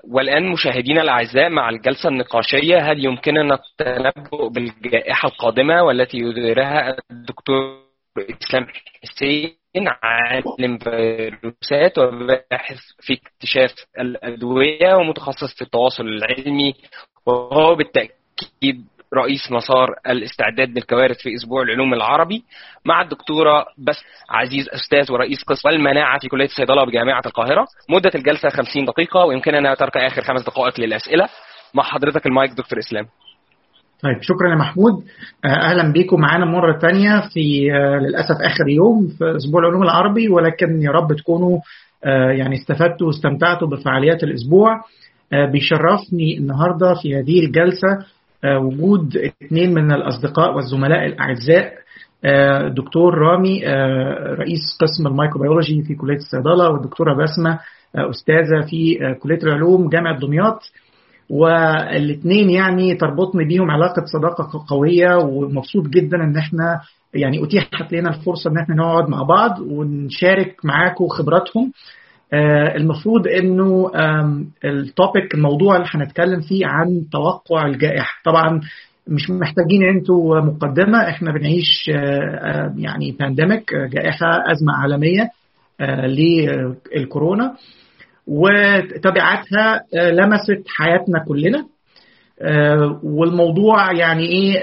والآن مشاهدينا الأعزاء مع الجلسة النقاشية، هل يمكننا التنبؤ بالجائحة القادمة والتي يديرها الدكتور إسلام حسين، عالم فيروسات وباحث في اكتشاف الأدوية ومتخصص في التواصل العلمي، وهو بالتأكيد رئيس مسار الاستعداد للكوارث في أسبوع العلوم العربي، مع الدكتورة بس عزيز، أستاذ ورئيس قسم المناعة في كلية الصيدلة بجامعة القاهرة. مدة الجلسة 50 دقيقة ويمكننا ترك آخر 5 دقائق للأسئلة. مع حضرتك المايك دكتور إسلام. طيب، شكرا يا محمود. أهلا بكم معنا مرة تانية في للأسف آخر يوم في أسبوع العلوم العربي، ولكن يا رب تكونوا يعني استفدتوا واستمتعتوا بفعاليات الأسبوع. بيشرفني النهاردة في هذه الجلسة وجود 2 من الأصدقاء والزملاء الأعزاء، دكتور رامي رئيس قسم الميكروبيولوجي في كلية الصيدلة، والدكتورة بسمة أستاذة في كلية العلوم جامعة دمياط. والاثنين يعني تربطني بيهم علاقة صداقة قوية، ومبسوط جدا ان احنا يعني اتيحت لنا الفرصة ان احنا نقعد مع بعض ونشارك معاكم خبراتهم. المفروض انه التوبيك، الموضوع اللي هنتكلم فيه عن توقع الجائحة. طبعا مش محتاجين انتوا مقدمة، احنا بنعيش يعني بانديميك، جائحة، أزمة عالمية للكورونا، وتبعاتها لمست حياتنا كلنا. والموضوع يعني ايه؟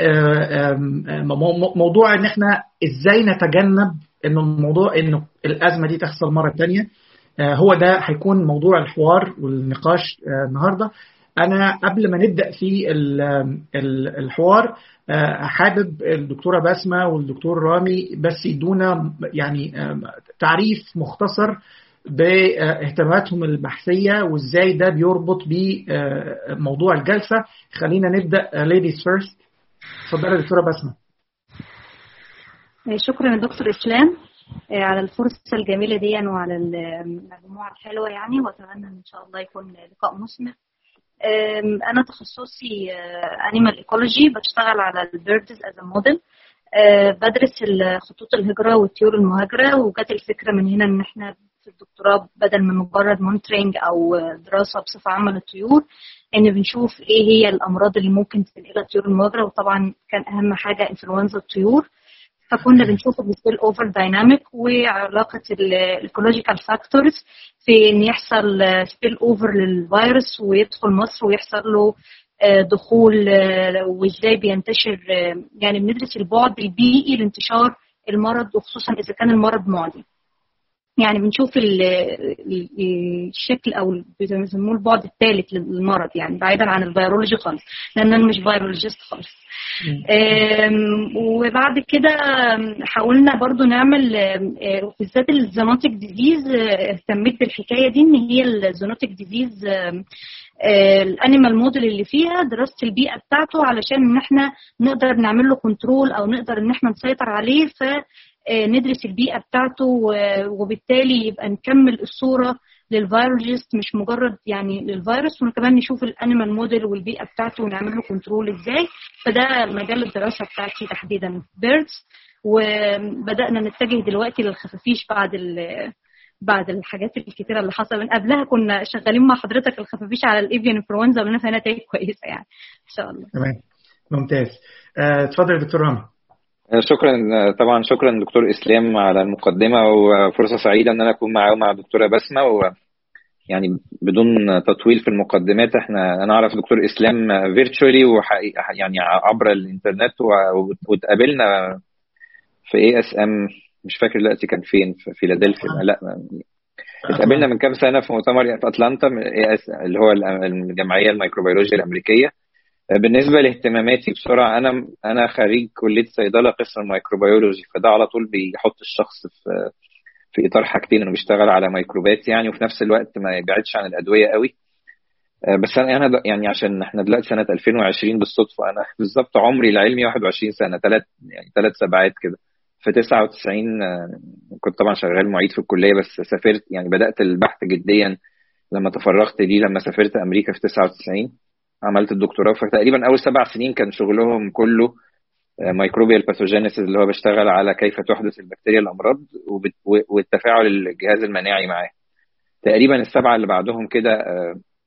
موضوع ان احنا ازاي نتجنب انه الازمه دي تحصل مره تانية. هو ده هيكون موضوع الحوار والنقاش النهارده. انا قبل ما نبدا في الحوار حابب الدكتوره بسمه والدكتور رامي بس يدونا يعني تعريف مختصر باهتماماتهم البحثية وازاي ده بيربط بموضوع الجلسة. خلينا نبدأ ladies first. اتفضلي دكتورة بسمة. شكرا يا دكتور إسلام على الفرصة الجميلة دي وعلى المجموعة الحلوة يعني، وأتمنى إن شاء الله يكون لقاء مثمر. أنا تخصصي animal ecology، بشتغل على البيردز as a model. بدرس خطوط الهجرة والطيور المهاجرة، وجات الفكرة من هنا إن إحنا في الدكتوراه بدل من مجرد مونترينج أو دراسة بصفة عامة للطيور، إن بنشوف إيه هي الأمراض اللي ممكن تنقلها الطيور المهاجرة، وطبعا كان أهم حاجة إنفلونزا الطيور. فكنا بنشوف السبيل اوفر دايناميك وعلاقة الايكولوجيكال فاكتورز في إن يحصل سبيل اوفر للفيروس ويدخل مصر ويحصل له دخول، وإزاي بينتشر. يعني بندرس البعد البيئي لانتشار المرض، وخصوصا إذا كان المرض معدي. يعني بنشوف الشكل او بيسموه البعد الثالث للمرض، يعني بعيدا عن الفيرولوجي خالص، لان انا مش فيرولوجيست خالص. وبعد كده حاولنا برضو نعمل بالذات الزونوتيك ديزيز. اهتميت بالحكايه دي، ان هي الزونوتيك ديزيز الانيمال موديل اللي فيها دراسه البيئه بتاعته، علشان ان احنا نقدر نعمل له كنترول او نقدر ان احنا نسيطر عليه. ندرس البيئة بتاعته، وبالتالي يبقى نكمل الصورة للفيروجيست، مش مجرد يعني للفيروس، وكمان نشوف الانيمال موديل والبيئة بتاعته ونعمل له كنترول ازاي. فده مجال الدراسة بتاعتي تحديدا بيردز. وبدأنا نتجه دلوقتي للخفافيش بعد الحاجات الكتيرة اللي حصل. من قبلها كنا شغالين مع حضرتك الخفافيش على الإيفيان انفلونزا، ولنا فيها نتائج كويسة يعني إن شاء الله. تمام، ممتاز. اتفضل دكتور رامي. شكرا. طبعا شكرا دكتور إسلام على المقدمة، وفرصة سعيدة ان انا اكون معاه ومع دكتورة بسمة. ويعني بدون تطويل في المقدمات، انا اعرف دكتور إسلام فيرتشوالي يعني عبر الانترنت، واتقابلنا في ASM، مش فاكر دلوقتي كان فين، في فيلادلفيا. لا، اتقابلنا من كام سنة في مؤتمر في أتلانتا اللي هو الجمعية الميكروبيولوجيا الأمريكية. بالنسبة لاهتماماتي بسرعة، أنا خريج كلية صيدلة قسم الميكروبيولوجي، فده على طول بيحط الشخص في إطار حاجتين، إنه بيشتغل على ميكروبات يعني، وفي نفس الوقت ما يبعدش عن الأدوية قوي. بس أنا يعني عشان إحنا دلوقتي سنة 2020 بالصدفة، أنا بالظبط عمري العلمي 21 سنة، 3 سبعات كده. في 99 كنت طبعا شغال معيد في الكلية، بس سافرت يعني بدأت البحث جديا لما تفرغت ليه، لما سافرت أمريكا في 99 عملت الدكتوراه. فتقريبا أول 7 سنين كان شغلهم كله ميكروبيال باثوجينيسيس، اللي هو بيشتغل على كيف تحدث البكتيريا الأمراض والتفاعل الجهاز المناعي معاه. تقريبا ال7 اللي بعدهم كده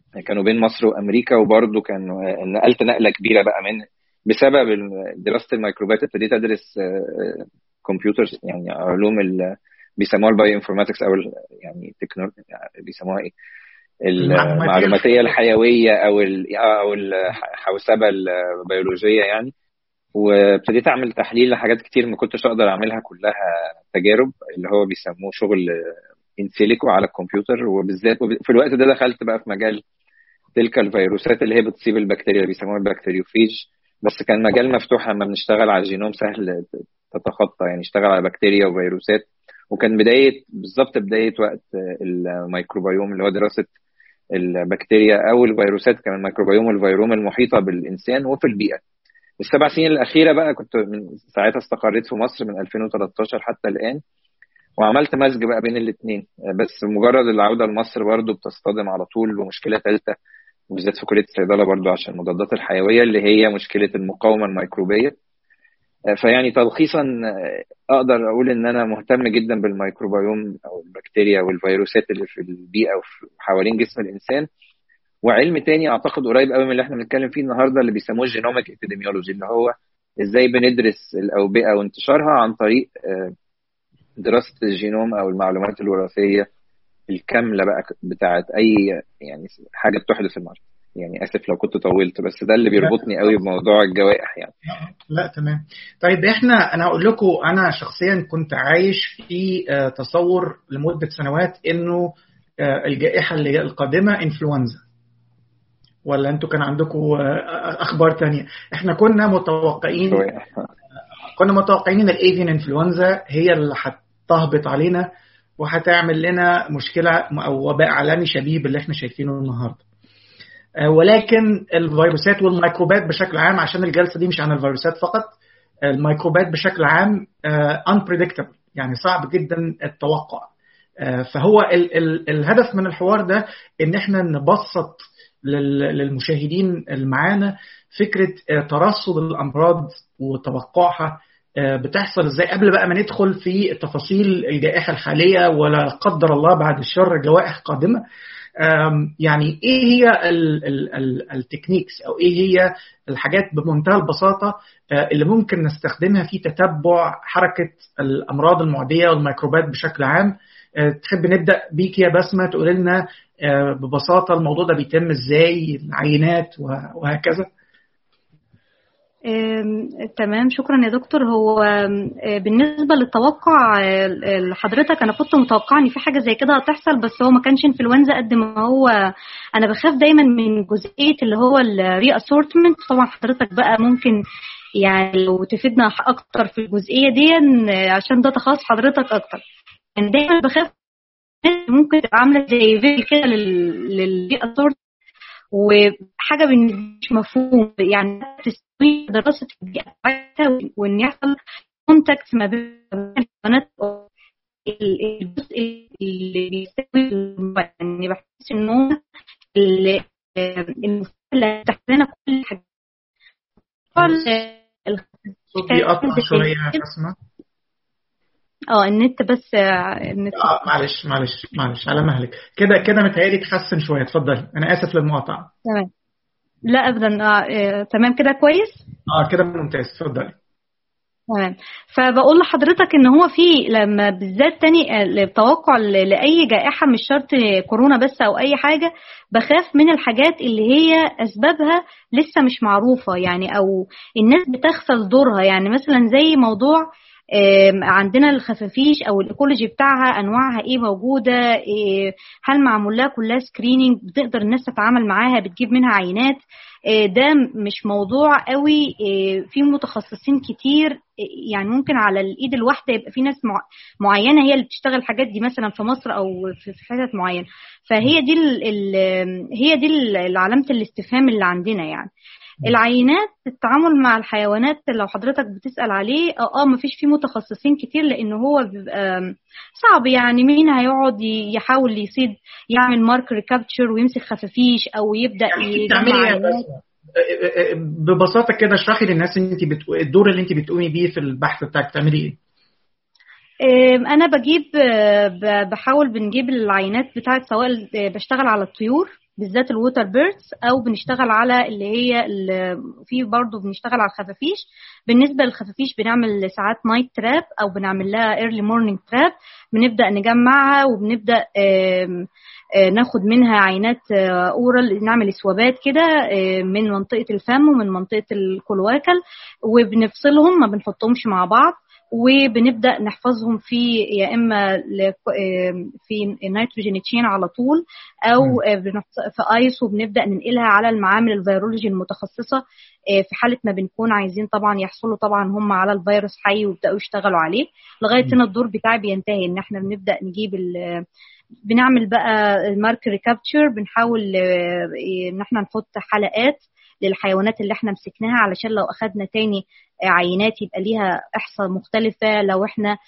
كانوا بين مصر وامريكا، وبرضه كانوا نقلت نقله كبيره بقى بسبب دراسه الميكروبات. ابتديت ادرس كمبيوترز، يعني علوم بيسموها البايو انفورماتكس، او يعني بيسموها ايه، المعلوماتيه الحيويه او الحوسبه البيولوجيه يعني. وابتديت اعمل تحليل لحاجات كتير ما كنتش اقدر اعملها كلها تجارب، اللي هو بيسموه شغل انسيليكو على الكمبيوتر. وبالذات في الوقت ده دخلت بقى في مجال تلك الفيروسات اللي هي بتصيب البكتيريا، اللي بيسموها البكتيريوفيج. بس كان مجال مفتوح، لما بنشتغل على الجينوم سهل تتخطى، يعني اشتغل على بكتيريا وفيروسات. وكان بالظبط بداية وقت الميكروبيوم، اللي هو دراسة البكتيريا أو الفيروسات، كان الميكروبيوم والفيروم المحيطة بالإنسان وفي البيئة. ال7 سنين الأخيرة بقى كنت من ساعتها استقريت في مصر من 2013 حتى الآن، وعملت مزج بقى بين الاثنين. بس مجرد العودة لمصر برضو بتصطدم على طول ومشكلة ثالثة، وبالذات في كلية الصيدلة برضو عشان المضادات الحيوية، اللي هي مشكلة المقاومة الميكروبية. فيعني تلخيصا أقدر أقول إن أنا مهتم جدا بالميكروبيوم أو البكتيريا والفيروسات اللي في البيئة وحوالين جسم الإنسان. وعلم تاني أعتقد قريب قوي من اللي احنا بنتكلم فيه النهاردة، اللي بيسموه الجينوميك epidemiology، اللي هو إزاي بندرس الأوبئة وانتشارها عن طريق دراسة الجينوم أو المعلومات الوراثية الكاملة بقى بتاعت أي يعني حاجة بتحدث المرض. يعني آسف لو كنت طولت، بس ده اللي بيربطني قوي بموضوع الجوائح يعني. لا تمام. طيب أنا هقول لكم، أنا شخصيا كنت عايش في تصور لمدة سنوات إنه الجائحة اللي القادمة إنفلونزا، ولا أنتوا كان عندكم أخبار تانية؟ إحنا كنا متوقعين إن الإيفين إنفلونزا هي اللي هتهبط علينا وهتعمل لنا مشكلة أو وباء عالمي شبيه باللي احنا شايفينه النهاردة. ولكن الفيروسات والميكروبات بشكل عام، عشان الجلسة دي مش عن الفيروسات فقط، الميكروبات بشكل عام unpredictable، يعني صعب جدا التوقع. فهو الهدف من الحوار ده ان احنا نبسط للمشاهدين المعانا فكرة ترصد الأمراض وتوقعها بتحصل ازاي، قبل بقى ما ندخل في تفاصيل الجائحة الحالية ولا قدر الله بعد الشر جوائح قادمة. يعني ايه هي التكنيكس او ايه هي الحاجات بمنتهى البساطة اللي ممكن نستخدمها في تتبع حركة الأمراض المعدية والميكروبات بشكل عام؟ تحب نبدأ بيك يا بسمة تقول لنا ببساطة الموضوع ده بيتم ازاي، العينات وهكذا؟ تمام، شكرا يا دكتور. هو بالنسبة للتوقع لحضرتك، أنا كنت متوقع إن في حاجة زي كده هتحصل، بس هو ما كانش انفلونزا قد ما هو أنا بخاف دايما من جزئية اللي هو الري أسورتمنت. طبعا حضرتك بقى ممكن يعني لو تفيدنا أكتر في الجزئية دي، عشان ده تخصص حضرتك أكتر. يعني دايما بخاف ممكن تبقى عاملة زي فيديو كده للري أسورتمنت، وحاجة بالنسبة مش مفهوم، يعني تسوي دراسة البيئة وإن يحصل كونتاكت ما بين الحيوانات. الجزء اللي بيستوي يعني بحس إنه اللي تحتنا كل حاجة. الصوت بيقطع شوية يا بسمة. النت بس النت. معلش على مهلك كده متهيألي تحسن شوية. اتفضلي، أنا آسف للمقاطعة. تمام، لا أبدا. تمام كده كويس. كده ممتاز، اتفضلي. تمام. فبقول لحضرتك ان هو في لما بالذات تاني التوقع لاي جائحه، مش شرط كورونا بس او اي حاجه، بخاف من الحاجات اللي هي اسبابها لسه مش معروفه، يعني او الناس بتغفل دورها. يعني مثلا زي موضوع عندنا الخفافيش او الايكولوجي بتاعها، انواعها ايه موجوده، هل معمول لها كلها سكريننج، بتقدر الناس تتعامل معاها، بتجيب منها عينات. ده مش موضوع قوي في متخصصين كتير، يعني ممكن على الايد الواحده يبقى في ناس معينه هي اللي بتشتغل الحاجات دي، مثلا في مصر او في حتت معينه. فهي دي هي دي علامه الاستفهام اللي عندنا. يعني العينات، التعامل مع الحيوانات لو حضرتك بتسأل عليه، مفيش فيه متخصصين كتير، لأنه هو بيبقى صعب. يعني مين هيقعد يحاول يصيد، يعمل ماركر كابتشر ويمسك خفافيش أو يبدأ يجمع عينات؟ ببساطة كده اشرحي للناس الدور اللي انت بتقومي بيه في البحث بتاعك، بتعملي ايه؟ أنا بنجيب العينات بتاعت، سواء بشتغل على الطيور بالذات الووتر بيردز، او بنشتغل على اللي هي في برضه بنشتغل على الخفافيش. بالنسبه للخفافيش بنعمل ساعات نايت تراب او بنعمل لها ايرلي مورنينج تراب، بنبدا نجمعها وبنبدا ناخد منها عينات اورال، نعمل اسوابات كده من منطقه الفم ومن منطقه الكلواكل، وبنفصلهم ما بنحطهمش مع بعض، وبنبدا نحفظهم في يا اما في نيتروجين تشين على طول، او في ايس، وبنبدا ننقلها على المعامل الفيرولوجي المتخصصه في حاله ما بنكون عايزين طبعا يحصلوا طبعا هم على الفيروس حي ويبداوا يشتغلوا عليه. لغايه هنا الدور بتاعي بينتهي، ان احنا بنبدا نجيب بنعمل بقى المارك ريكابتشر، بنحاول ان احنا نحط حلقات للحيوانات اللي احنا مسكناها، علشان لو اخدنا تاني عينات يبقى ليها احصاء مختلفة. لو احنا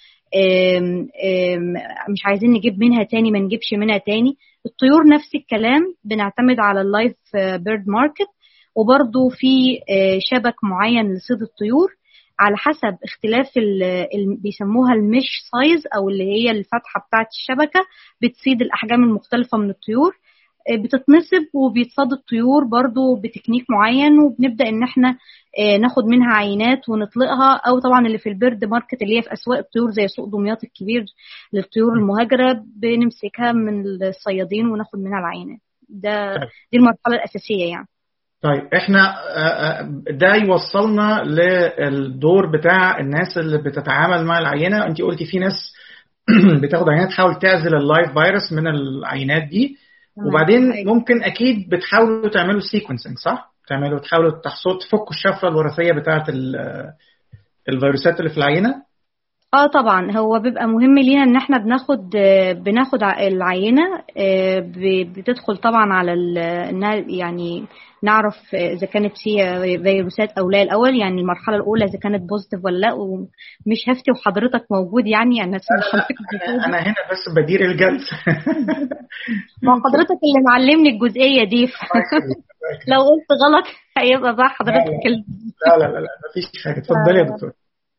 مش عايزين نجيب منها تاني ما نجيبش منها تاني. الطيور نفس الكلام، بنعتمد على اللايف بيرد ماركت، وبرضو في شبك معين لصيد الطيور على حسب اختلاف بيسموها المش سايز، او اللي هي الفتحة بتاعت الشبكة بتصيد الاحجام المختلفة من الطيور، بتتنصب وبيتصاد الطيور برضو بتكنيك معين، وبنبدأ ان احنا ناخد منها عينات ونطلقها. او طبعا اللي في البيرد ماركت اللي هي في اسواق الطيور زي سوق دمياط الكبير للطيور المهاجرة، بنمسكها من الصيادين وناخد منها العينات. دي المرحلة الأساسية يعني. طيب احنا ده يوصلنا للدور بتاع الناس اللي بتتعامل مع العينة. انت قلتي في ناس بتاخد عينات تحاول تعزل اللايف فيروس من العينات دي، وبعدين ممكن اكيد بتحاولوا تعملوا سيكونسنج، صح؟ تحاولوا تفكوا الشفره الوراثيه بتاعه الفيروسات اللي في العينه. طبعا هو بيبقى مهم لينا ان احنا بناخد العينه، بتدخل طبعا على يعني نعرف اذا كانت فيها فيروسات او لا الاول، يعني المرحله الاولى اذا كانت بوزيتيف ولا لا. ومش هفتي وحضرتك موجود يعني الناس انا هنا بس بدير الجلسه. ما حضرتك اللي معلمني الجزئيه دي لو قلت غلط هيبقى بقى حضرتك لا مفيش حاجه، اتفضلي يا دكتور.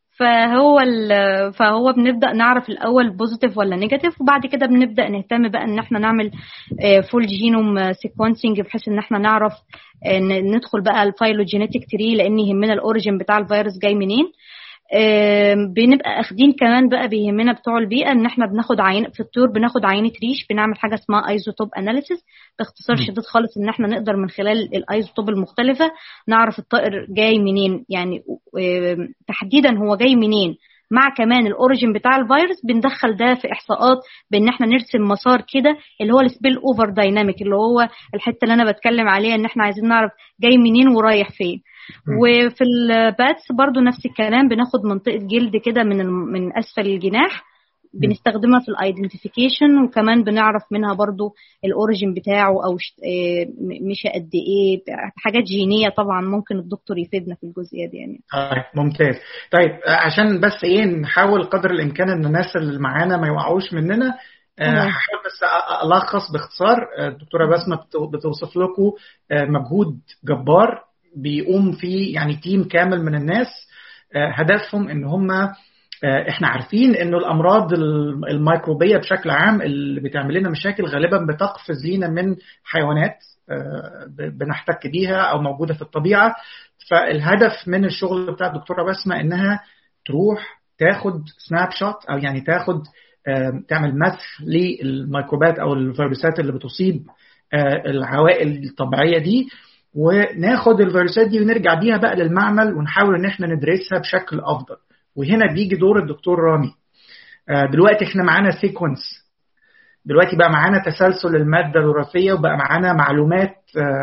فهو بنبدا نعرف الاول بوزيتيف ولا نيجاتيف، وبعد كده بنبدا نهتم بقى ان احنا نعمل فول جينوم سيكونسنج، بحيث ان احنا نعرف ندخل بقى الفايلوجينيتيك تري، لان يهمنا الاوريجين بتاع الفيروس جاي منين. بنبقى اخدين كمان بقى بيهمنا بتوع البيئه ان احنا بناخد عين في الطيور، بناخد عينه ريش، بنعمل حاجه اسمها ايزوتوب اناليسيس. باختصار شديد خالص ان احنا نقدر من خلال الايزوتوب المختلفه نعرف الطائر جاي منين، يعني تحديدا هو جاي منين، مع كمان الاوريجين بتاع الفيروس. بندخل ده في احصاءات بان احنا نرسم مسار كده اللي هو السبيل اوفر دايناميك، اللي هو الحته اللي انا بتكلم عليها، ان احنا عايزين نعرف جاي منين ورايح فين. وفي الباتس برضو نفس الكلام، بناخد منطقة جلد كده من أسفل الجناح، بنستخدمها في الايدنتيفيكيشن، وكمان بنعرف منها برضو الاوريجين بتاعه او مش قد ايه، حاجات جينية طبعا ممكن الدكتور يفيدنا في الجزئية دي يعني. ممتاز. طيب عشان بس نحاول قدر الامكان ان الناس اللي معانا ما يوقعوش مننا، هحاول بس ألخص باختصار. الدكتورة بسمة بتوصف لكم مجهود جبار بيقوم فيه يعني تيم كامل من الناس، هدفهم ان هم احنا عارفين انه الامراض الميكروبيه بشكل عام اللي بتعمل لنا مشاكل غالبا بتقفز لينا من حيوانات بنحتك بيها او موجوده في الطبيعه. فالهدف من الشغل بتاع الدكتوره بسمة انها تروح تاخد سناب شوت، او يعني تعمل مسح للميكروبات او الفيروسات اللي بتصيب العوائل الطبيعيه دي، وناخد الفيروسات دي ونرجع بيها بقى للمعمل ونحاول ان احنا ندرسها بشكل افضل. وهنا بيجي دور الدكتور رامي. دلوقتي احنا معانا سيكونس، دلوقتي بقى معانا تسلسل المادة الوراثية، وبقى معانا معلومات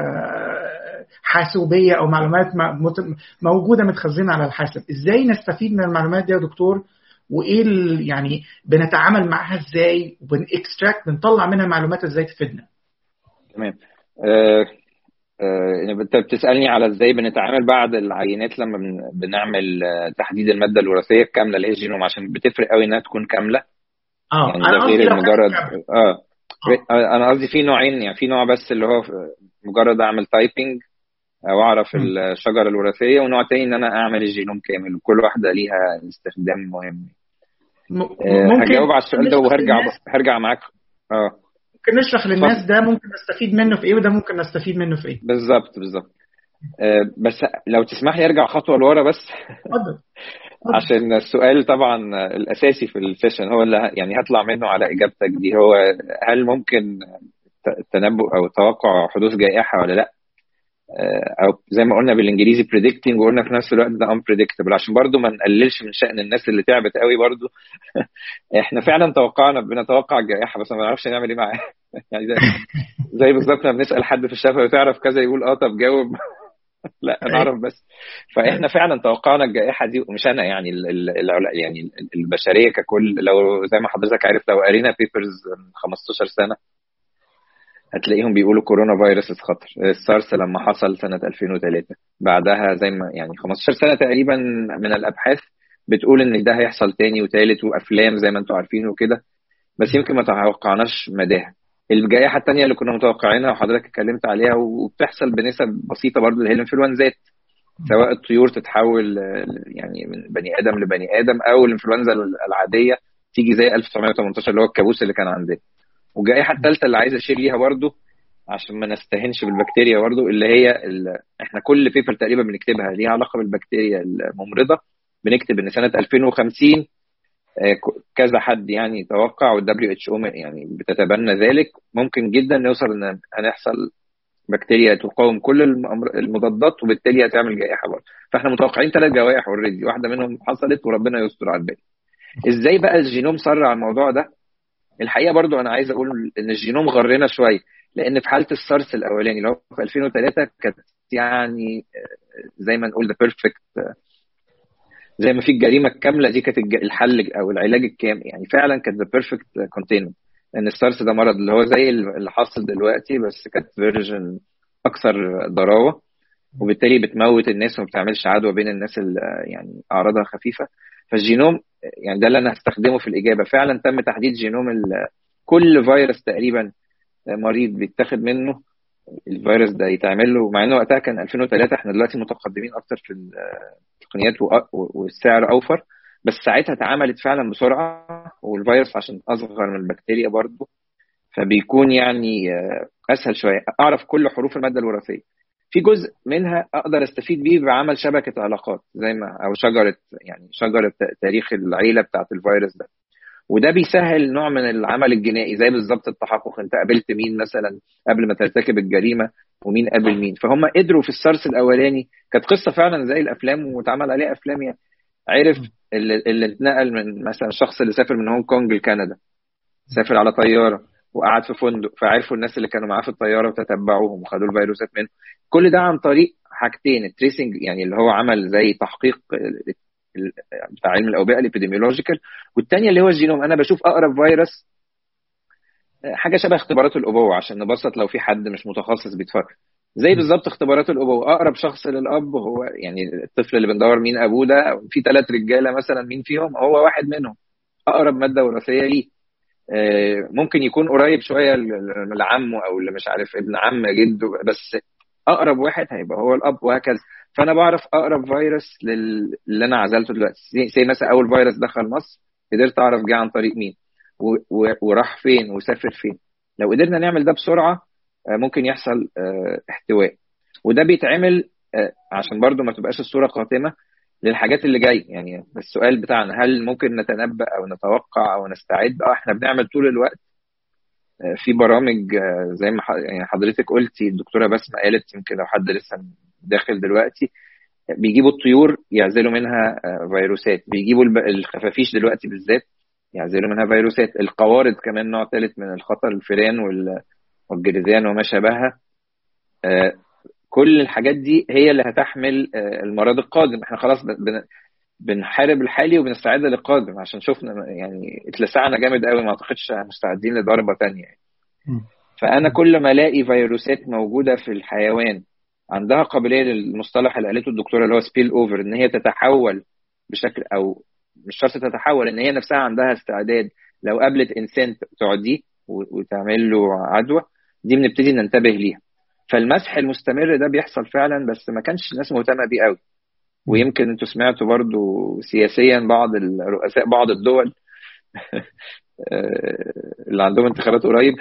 حاسوبية او معلومات موجودة متخزنة على الحاسب. ازاي نستفيد من المعلومات دي يا دكتور؟ وايه يعني بنتعامل معها ازاي، بنطلع منها معلومات ازاي تفيدنا؟ تمام. انت بتسالني على ازاي بنتعامل بعد العينات لما بنعمل تحديد الماده الوراثيه الكامله اللي هي الجينوم، عشان بتفرق قوي انها تكون كامله. يعني ده غير مجرد انا قصدي في نوعين، يعني في نوع بس اللي هو مجرد اعمل تايبنج او اعرف الشجره الوراثيه، ونوع تاني ان انا اعمل الجينوم كامل، وكل واحده ليها استخدام مهم. هجاوب على السؤال ده وهرجع معاك. ممكن نشرح للناس ده ممكن نستفيد منه في ايه وده ممكن نستفيد منه في ايه؟ بالظبط. بس لو تسمح لي ارجع خطوه لورا بس. اتفضل. عشان السؤال طبعا الاساسي في السيشن هو اللي يعني هطلع منه على اجابتك دي، هو هل ممكن التنبؤ او توقع حدوث جائحه ولا لا؟ او زي ما قلنا بالانجليزي predicting، وقلنا في نفس الوقت ده unpredictable، عشان برضو ما نقللش من شأن الناس اللي تعبت قوي برضو. احنا فعلا بنتوقع الجائحه بس ما نعرفش نعمل ايه معاها. يعني زي بالظبط لما بنسال حد في الشفا وتعرف كذا يقول طب جاوب. لا انا اعرف بس. فاحنا فعلا توقعنا الجائحه دي، ومش انا يعني يعني البشريه ككل. لو زي ما حضرتك عارف لو قرينا بيبرز من 15 سنه هتلاقيهم بيقولوا كورونا فيروس خطر. السارس لما حصل سنة 2003 بعدها زي ما يعني 15 سنة تقريبا من الأبحاث بتقول إن ده هيحصل تاني وتالت، وأفلام زي ما أنتم عارفين وكده، بس يمكن ما توقعناش مداها. الجائحة التانية اللي كنا متوقعينها وحضرتك اتكلمت عليها وبتحصل بنسب بسيطة برضو، اللي هي الانفلونزات، سواء الطيور تتحول يعني من بني آدم لبني آدم، أو الانفلونزا العادية تيجي زي 1918 اللي هو الكابوس اللي كان عندنا. والجائحه الثالثه اللي عايز اشير ليها برضو عشان ما نستهنش بالبكتيريا برضو، اللي هي احنا كل بيبر تقريبا بنكتبها ليها علاقه بالبكتيريا الممرضه، بنكتب ان سنه 2050 كذا حد يعني يتوقع، والدبليو اتش او يعني بتتبنى ذلك، ممكن جدا نوصل ان هنحصل بكتيريا تقاوم كل المضادات وبالتالي هتعمل جائحه برضه. فاحنا متوقعين 3 جوائح اوريدي، واحده منهم حصلت وربنا يستر على الباقي. ازاي بقى الجينوم سرع الموضوع ده؟ الحقيقه برضو انا عايز اقول ان الجينوم غرنا شويه، لان في حاله السارس الاولاني اللي هو في 2003 كانت يعني زي ما نقول ده بيرفكت، زي ما في الجريمه الكامله دي كانت الحل او العلاج الكامل، يعني فعلا كانت ذا بيرفكت كونتينمنت. لان السارس ده مرض اللي هو زي اللي حاصل دلوقتي، بس كانت فيرجن اكثر ضراوه، وبالتالي بتموت الناس وما بتعملش عدوى بين الناس اللي يعني اعراضها خفيفه. فالجينوم يعني ده اللي انا هستخدمه في الاجابه. فعلا تم تحديد جينوم كل فيروس تقريبا مريض بيتاخد منه الفيروس ده يتعمل له، مع انه وقتها كان 2003، احنا دلوقتي متقدمين اكتر في التقنيات والسعر اوفر، بس ساعتها اتعملت فعلا بسرعه، والفيروس عشان اصغر من البكتيريا برضه فبيكون يعني اسهل شويه. اعرف كل حروف الماده الوراثيه، في جزء منها اقدر استفيد بيه بعمل شبكه علاقات زي ما او شجره تاريخ العيله بتاعه الفيروس ده، وده بيسهل نوع من العمل الجنائي زي بالظبط التحقق. انت قابلت مين مثلا قبل ما ترتكب الجريمه ومين قابل مين. فهم قدروا في السارس الاولاني، كانت قصه فعلا زي الافلام واتعمل عليها افلام يعني. عرف اللي اتنقل من مثلا الشخص اللي سافر من هونج كونج لكندا، سافر على طياره وقعد في فندق، فعرفوا الناس اللي كانوا معاه في الطياره وتتبعوهم وخدوا الفيروسات منه. كل ده عن طريق حاجتين، التريسنج يعني اللي هو عمل زي تحقيق بتاع علم الاوبئه الابيديميولوجيكال، والثانيه اللي هو الجينوم. انا بشوف اقرب فيروس حاجه شبه اختبارات الابوه عشان نبسط لو في حد مش متخصص بيتفكر، زي بالظبط اختبارات الابوه. اقرب شخص للاب هو يعني الطفل اللي بندور مين ابوه ده، في 3 رجاله مثلا مين فيهم هو واحد منهم، اقرب ماده وراثيه ليه. ممكن يكون قريب شويه لعمه او اللي مش عارف ابن عم جده، بس اقرب واحد هيبقى هو الاب، وهكذا. فانا بعرف اقرب فيروس اللي انا عزلته دلوقتي. زي مثلا اول فيروس دخل مصر قدرت اعرف جه عن طريق مين وراح فين وسافر فين. لو قدرنا نعمل ده بسرعه ممكن يحصل احتواء، وده بيتعمل عشان برضو ما تبقاش الصوره قاتمه للحاجات اللي جاي. يعني السؤال بتاعنا هل ممكن نتنبأ او نتوقع او نستعد؟ احنا بنعمل طول الوقت في برامج زي ما يعني حضرتك قلتي، الدكتوره بسمة قالت، يمكن لو حد لسه داخل دلوقتي، بيجيبوا الطيور يعزلوا منها فيروسات، بيجيبوا الخفافيش دلوقتي بالذات يعزلوا منها فيروسات، القوارض كمان نوع ثالث من الخطر، الفئران والجرذان وما شابهها. كل الحاجات دي هي اللي هتحمل المرض القادم. احنا خلاص بنحارب الحالي وبنستعد للقادم، عشان شفنا يعني اتلسعنا جامد قوي، ما اعتقدش مستعدين لضربة تانية يعني. فانا كل ما الاقي فيروسات موجودة في الحيوان عندها قابلية للمصطلح اللي قالته الدكتورة اللي هو سبيل اوفر، ان هي تتحول بشكل، او مش شرط تتحول، ان هي نفسها عندها استعداد لو قابلت انسان تعديه وتعمل له عدوى، دي بنبتدي ننتبه ليها. فالمسح المستمر ده بيحصل فعلا، بس ما كانش الناس مهتمة بيه قوي. ويمكن انتوا سمعتوا برضو سياسيا بعض الرؤساء بعض الدول اللي عندهم انتخابات قريب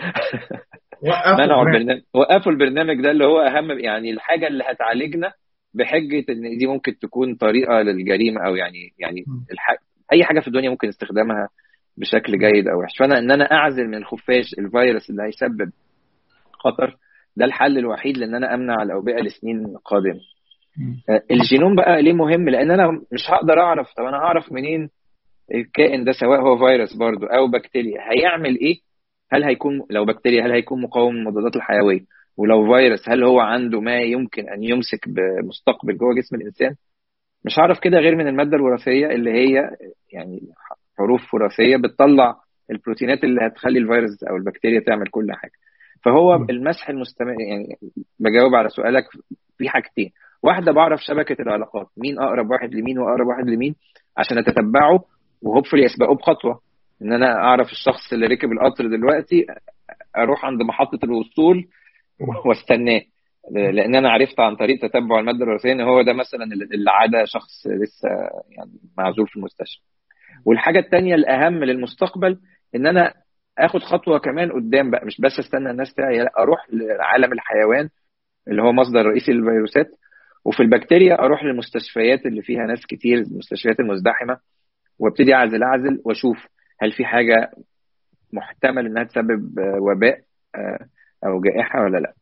وقفوا البرنامج ده اللي هو اهم، يعني الحاجه اللي هتعالجنا بحجه ان دي ممكن تكون طريقه للجريمه، او يعني اي حاجه في الدنيا ممكن استخدامها بشكل جيد او وحش. فانا ان انا اعزل من الخفاش الفيروس اللي هيسبب خطر، ده الحل الوحيد لان انا امنع الاوبئه لسنين قادمه. الجينوم بقى ليه مهم؟ لان انا مش هقدر اعرف، طب انا هعرف منين الكائن ده سواء هو فيروس برضو او بكتيريا هيعمل ايه؟ هل هيكون، لو بكتيريا هل هيكون مقاوم للمضادات الحيويه؟ ولو فيروس هل هو عنده ما يمكن ان يمسك بمستقبل جوه جسم الانسان؟ مش هعرف كده غير من الماده الوراثيه اللي هي يعني حروف وراثيه بتطلع البروتينات اللي هتخلي الفيروس او البكتيريا تعمل كل حاجه. فهو المسح المستمر، يعني بجاوب على سؤالك في حاجتين: واحده بعرف شبكه العلاقات، مين اقرب واحد لمين واقرب واحد لمين، عشان اتتبعه وهوبفلي اسبقه بخطوه. ان انا اعرف الشخص اللي ركب القطر دلوقتي اروح عند محطه الوصول واستناه، لان انا عرفت عن طريق تتبع الماده الوراثيه ان هو ده مثلا اللي عدا شخص لسه يعني معزول في المستشفى. والحاجه الثانيه الاهم للمستقبل ان انا اخد خطوه كمان قدام بقى، مش بس استنى الناس تعي، لا اروح لعالم الحيوان اللي هو مصدر رئيسي للفيروسات، وفي البكتيريا اروح للمستشفيات اللي فيها ناس كتير، المستشفيات المزدحمه، وابتدي اعزل واشوف هل في حاجه محتمل انها تسبب وباء او جائحه ولا لا.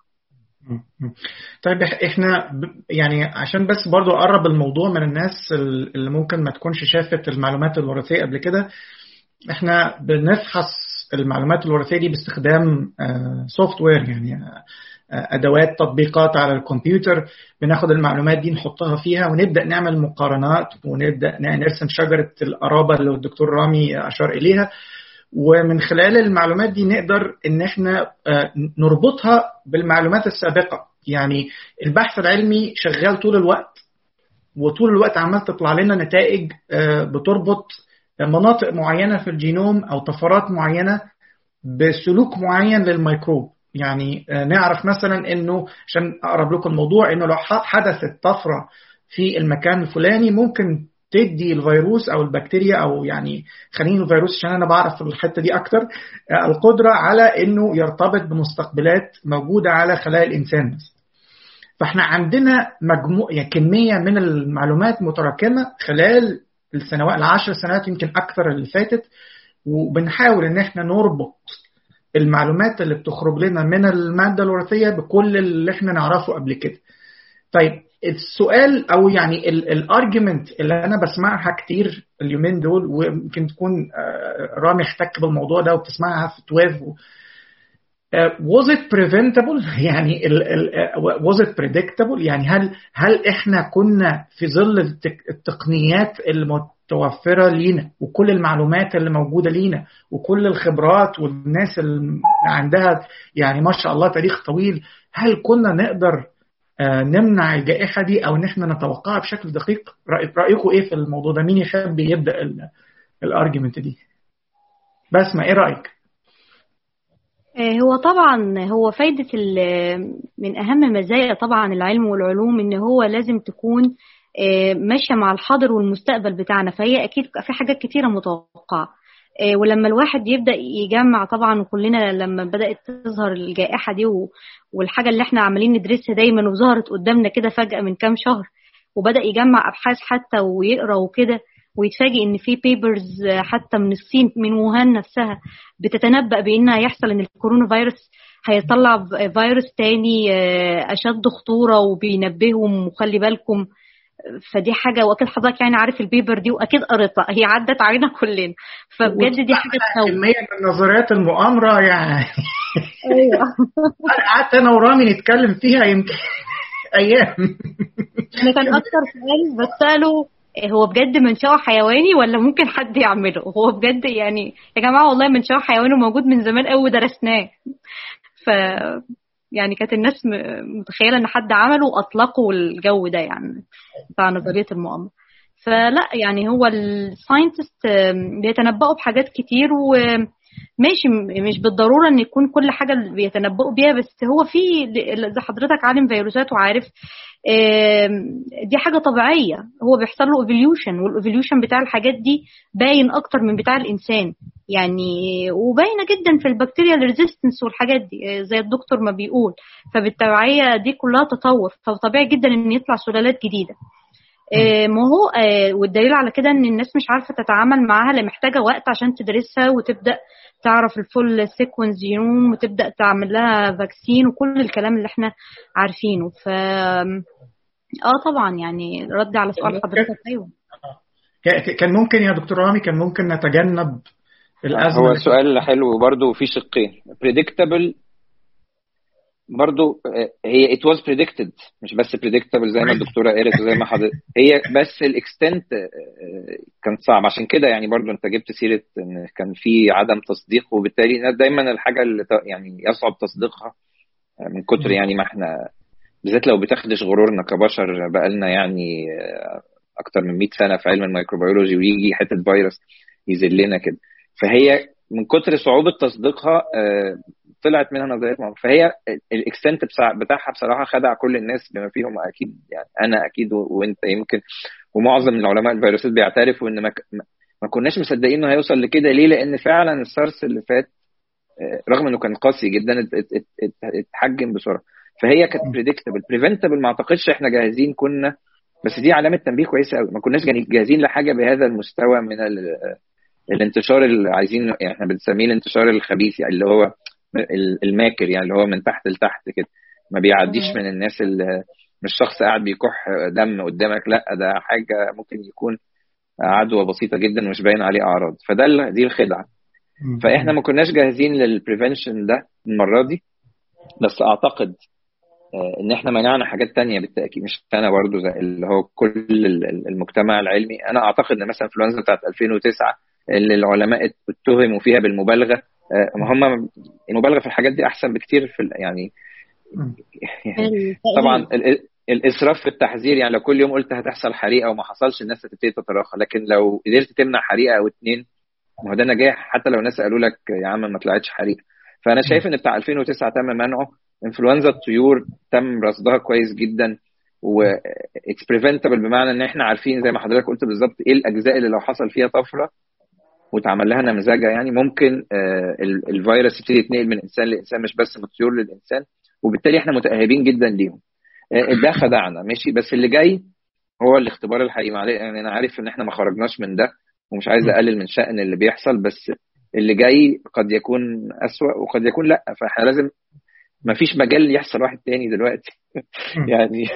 طيب احنا يعني عشان بس برضو اقرب الموضوع من الناس اللي ممكن ما تكونش شافت المعلومات الوراثيه قبل كده، احنا بنفحص المعلومات الوراثيه دي باستخدام سوفت وير، يعني ادوات تطبيقات على الكمبيوتر. بناخد المعلومات دي نحطها فيها ونبدا نعمل مقارنات ونبدا نرسم شجره القرابه اللي الدكتور رامي اشار اليها، ومن خلال المعلومات دي نقدر ان احنا نربطها بالمعلومات السابقه. يعني البحث العلمي شغال طول الوقت، وطول الوقت عمال تطلع لنا نتائج بتربط مناطق معينه في الجينوم او طفرات معينه بسلوك معين للميكروب. يعني نعرف مثلا انه، عشان اقرب لكم الموضوع، انه لو حدثت طفره في المكان الفلاني ممكن تدي الفيروس او البكتيريا، او يعني خلينا الفيروس عشان انا بعرف الحته دي اكتر، القدره على انه يرتبط بمستقبلات موجوده على خلايا الانسان بس. فاحنا عندنا يعني كميه من المعلومات متراكمه خلال السنوات 10 سنوات يمكن اكثر اللي فاتت، وبنحاول ان احنا نربط المعلومات اللي بتخرج لنا من الماده الوراثيه بكل اللي احنا نعرفه قبل كده. طيب السؤال او يعني الارجيومنت اللي انا بسمعها كتير اليومين دول، ويمكن تكون رامي احتك بالموضوع ده وبتسمعها في 12، was it preventable؟ يعني was it predictable؟ يعني هل احنا كنا في ظل التقنيات المتوفرة لينا وكل المعلومات اللي موجودة لينا وكل الخبرات والناس اللي عندها يعني ما شاء الله تاريخ طويل، هل كنا نقدر نمنع الجائحة دي او ان احنا نتوقعها بشكل دقيق؟ رأيكم ايه في الموضوع ده؟ مين يحب يبدأ الارجيومنت دي؟ بسمة، ايه رأيك؟ هو طبعا هو فايدة من أهم مزايا طبعا العلم والعلوم إن هو لازم تكون ماشية مع الحاضر والمستقبل بتاعنا، فهي أكيد في حاجات كتيرة متوقعة. ولما الواحد يبدأ يجمع طبعا، وكلنا لما بدأت تظهر الجائحة دي والحاجة اللي احنا عمالين ندرسها دايما وظهرت قدامنا كده فجأة من كام شهر، وبدأ يجمع أبحاث حتى ويقرأ وكده، ويتفاجئ ان في بيبرز حتى من الصين من ووهان نفسها بتتنبأ بان هيحصل ان الكورونا فيروس هيطلع فيروس تاني اشد خطورة وبينبههم وخلي بالكم. فدي حاجة، واكيد حضرتك يعني عارف البيبر دي واكيد قريتها، هي عدت علينا كلنا. فبجد دي حاجة تخوف. كمية من نظريات المؤامرة يعني. ايوه قعدت انا ورامي نتكلم فيها يمكن ايام. انا كان اكتر سؤال بسأله هو بجد منشأ حيواني ولا ممكن حد يعمله؟ هو بجد يعني يا جماعة والله منشأ حيواني موجود من زمان قوي ودرسناه. ف يعني كانت الناس متخيلة ان حد عمله واطلقوا الجو ده يعني بتاع نظرية المؤامرة. فلا يعني هو الساينتست بيتنبأوا بحاجات كتير ماشي، مش بالضروره ان يكون كل حاجه اللي بيتنبؤوا بيها، بس هو في زي حضرتك عالم فيروسات وعارف دي حاجه طبيعيه، هو بيحصل له ايفوليوشن، والايفوليوشن بتاع الحاجات دي باين اكتر من بتاع الانسان يعني، وباينه جدا في البكتيريا الريزيستنس والحاجات دي زي الدكتور ما بيقول. فبالتبعيه دي كلها تطور، فطبيعي جدا ان يطلع سلالات جديده. ما هو والدليل على كده ان الناس مش عارفه تتعامل معاها، اللي محتاجه وقت عشان تدرسها وتبدا تعرف الفول سيكونس جينوم وتبدا تعمل لها فاكسين وكل الكلام اللي احنا عارفينه. ف طبعا يعني رد على سؤال حضرتك. ايوه كان ممكن يا دكتور رامي، كان ممكن نتجنب الازمه. هو سؤال حلو برضو، في شقين. predictable برضو، هي it was predicted، مش بس predictable زي ما الدكتوره قالت وزي ما حضرتك، هي بس الاكستنت كان صعب. عشان كده يعني برضو انت جبت سيره ان كان في عدم تصديق، وبالتالي دايما الحاجه اللي يعني يصعب تصديقها من كتر يعني ما احنا، بالذات لو بتخدش غرورنا كبشر بقالنا يعني اكتر من 100 سنه في علم الميكروبيولوجي، ويجي حته فيروس يذلنا كده. فهي من كتر صعوبه تصديقها طلعت منها نظريات معينة. فهي الاكستنت بتاعها بصراحه خدع كل الناس بما فيهم اكيد يعني انا اكيد وانت يمكن، ومعظم من علماء الفيروسات بيعترفوا ان ما كناش مصدقين انه هيوصل لكده. ليه؟ لان فعلا السارس اللي فات رغم انه كان قاسي جدا اتحجم بسرعه. فهي كانت بريدكتبل. بريفنتبل ما اعتقدش احنا جاهزين كنا، بس دي علامه تنبيه كويسه قوي. ما كناش جاهزين لحاجه بهذا المستوى من الانتشار اللي عايزين، يعني احنا بنسميه الانتشار الخبيث، يعني اللي هو الماكر، يعني اللي هو من تحت لتحت كده، ما بيعديش من الناس، اللي مش شخص قاعد بيكح دم قدامك، لا ده حاجه ممكن يكون عدوى بسيطه جدا ومش باين عليه اعراض. دي الخدعه. فاحنا ما كناش جاهزين للبريفنشن ده المره دي، بس اعتقد ان احنا منعنا حاجات تانية بالتاكيد، مش انا برضو زي اللي هو كل المجتمع العلمي. انا اعتقد ان مثلا انفلونزا بتاعت 2009 اللي العلماء اتهموا فيها بالمبالغه، هم المبالغه في الحاجات دي احسن بكتير في يعني طبعا الاسراف في التحذير. يعني لو كل يوم قلت هتحصل حريقه وما حصلش، الناس هتبتدي تتراخى. لكن لو قدرت تمنع حريقه او اتنين، ما هو ده نجاح، حتى لو الناس قالوا لك يا عم ما طلعتش حريقه. فانا شايف ان بتاع 2009 تم منعه. انفلونزا الطيور تم رصدها كويس جدا، و اتس بريفنتبل، بمعنى ان احنا عارفين زي ما حضرتك قلت بالظبط ايه الاجزاء اللي لو حصل فيها طفره واتعمل لها نمذجه يعني ممكن الفيروس يبتدي يتنقل من انسان لانسان، مش بس من الطيور للانسان، وبالتالي احنا متاهبين جدا ليهم. ده خدعنا ماشي، بس اللي جاي هو الاختبار الحقيقي. يعني انا عارف ان احنا ما خرجناش من ده، ومش عايز اقلل من شأن اللي بيحصل، بس اللي جاي قد يكون أسوأ وقد يكون لا. فاحنا لازم، ما فيش مجال يحصل واحد تاني دلوقتي يعني.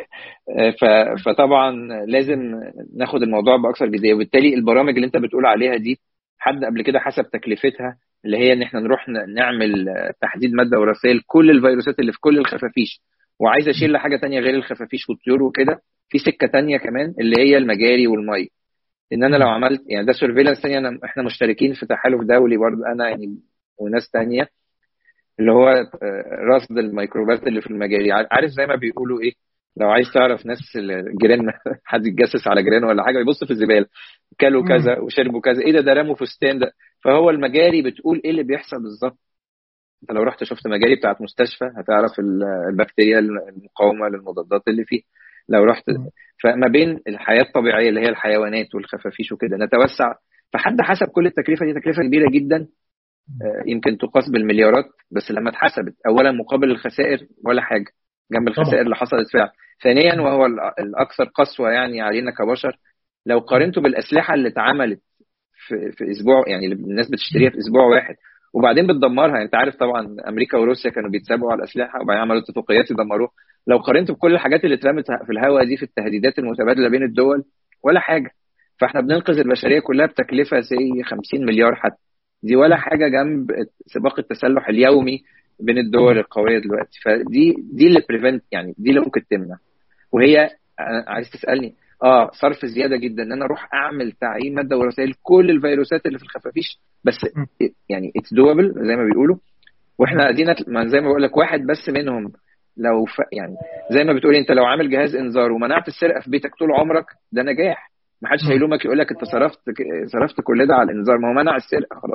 فطبعا لازم ناخد الموضوع بأكثر جدية. وبالتالي البرامج اللي انت بتقول عليها دي، حد قبل كده حسب تكلفتها، اللي هي ان احنا نروح نعمل تحديد مادة وراثية لكل الفيروسات اللي في كل الخفافيش، وعايز اشيل لحاجة تانية غير الخفافيش والطيور وكده، في سكة تانية كمان اللي هي المجاري والمية. ان انا لو عملت يعني ده سيرفيلانس ثانيه، احنا مشتركين في تحالف دولي برضه انا يعني وناس تانية، اللي هو رصد الميكروبات اللي في المجاري. عارف زي ما بيقولوا ايه، لو عايز تعرف ناس جيران حد يتجسس على جيرانه ولا حاجه، يبص في الزباله، كلوا كذا وشربوا كذا، ايه ده رموا فستان ده. فهو المجاري بتقول ايه اللي بيحصل بالظبط. انت لو رحت شفت مجاري بتاعت مستشفى هتعرف البكتيريا المقاومه للمضادات اللي فيه. لو رحت فما بين الحياه الطبيعيه اللي هي الحيوانات والخفافيش وكده نتوسع. فحد حسب كل التكلفه دي، تكلفه كبيره جدا يمكن تقاس بالمليارات، بس لما اتحسبت اولا مقابل الخسائر ولا حاجه جنب الخسائر اللي حصلت فعلا. ثانيا وهو الاكثر قسوه يعني علينا كبشر، لو قارنته بالاسلحه اللي اتعملت في اسبوع، يعني الناس بتشتريها في اسبوع واحد وبعدين بتدمرها. يعني انت عارف طبعا امريكا وروسيا كانوا بيتسابقوا على الاسلحه وبعدين عملوا اتفاقيات يدمروها. لو قارنت بكل الحاجات اللي اترمت في الهواء دي في التهديدات المتبادله بين الدول ولا حاجه. فاحنا بننقذ البشريه كلها بتكلفه زي 50 مليار حتى، دي ولا حاجه جنب سباق التسلح اليومي بين الدول القويه دلوقتي. فدي اللي بريفنت، يعني دي اللي ممكن تمنع. وهي عايز تسالني صرف زياده جدا ان انا اروح اعمل تعيين ماده وراثيه لكل الفيروسات اللي في الخفافيش، بس يعني اتس دوبل زي ما بيقولوا. واحنا ادينا زي ما بقول لك واحد بس منهم. لو يعني زي ما بتقولي انت لو عامل جهاز انذار ومنعت السرقه في بيتك طول عمرك، ده نجاح. ما حدش هيلومك يقول لك انت صرفت كل ده على الانذار، ما هو منع السرقه خلاص.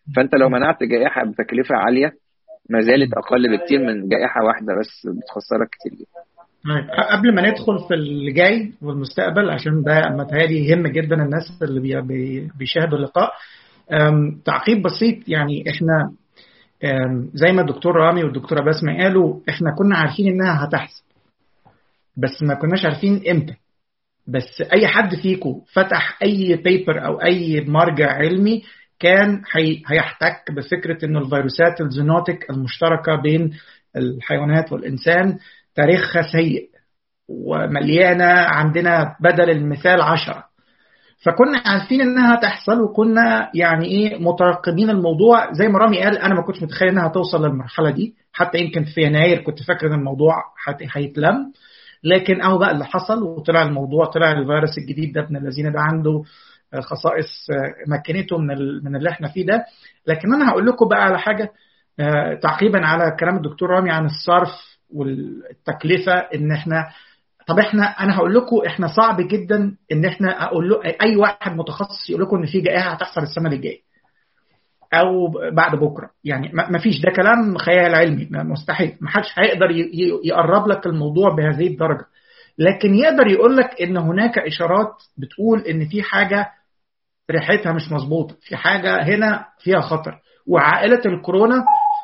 فانت لو منعت جائحه بتكلفه عاليه ما زالت اقل بكتير من جائحه واحده بس بتخسرك كتير جدا. قبل ما ندخل في اللي جاي والمستقبل، عشان ده متهيألي يهم جدا الناس اللي بيشاهدوا اللقاء، تعقيب بسيط. يعني احنا زي ما الدكتور رامي والدكتورة بسمة قالوا، احنا كنا عارفين انها هتحصل بس ما كناش عارفين امتى. بس اي حد فيكم فتح اي بيبر او اي مرجع علمي كان هيحتك بفكرة انه الفيروسات الزونوتيك المشتركة بين الحيوانات والانسان تاريخها سيء ومليانة، عندنا بدل المثال 10. فكنا عارفين انها تحصل، وكنا يعني ايه مترقبين الموضوع. زي ما رامي قال، انا ما كنتش متخيل انها توصل للمرحلة دي. حتى يمكن في يناير كنت فاكر ان الموضوع هيتلم، لكن اهو بقى اللي حصل وطلع الموضوع. طلع الفيروس الجديد ده ابن الذين ده عنده خصائص مكنته من اللي احنا فيه ده. لكن انا هقول لكم بقى على حاجة تعقيبا على كلام الدكتور رامي عن الصرف والتكلفة. ان احنا انا هقول لكم احنا صعب جدا ان احنا اقول له اي واحد متخصص يقول لكم ان في جائحة هتحصل السنة اللي جايه او بعد بكره. يعني ما فيش، ده كلام خيال علمي مستحيل. ما حدش هيقدر يقرب لك الموضوع بهذه الدرجه، لكن يقدر يقول لك ان هناك اشارات بتقول ان في حاجه ريحتها مش مظبوطه، في حاجه هنا فيها خطر. وعائله الكورونا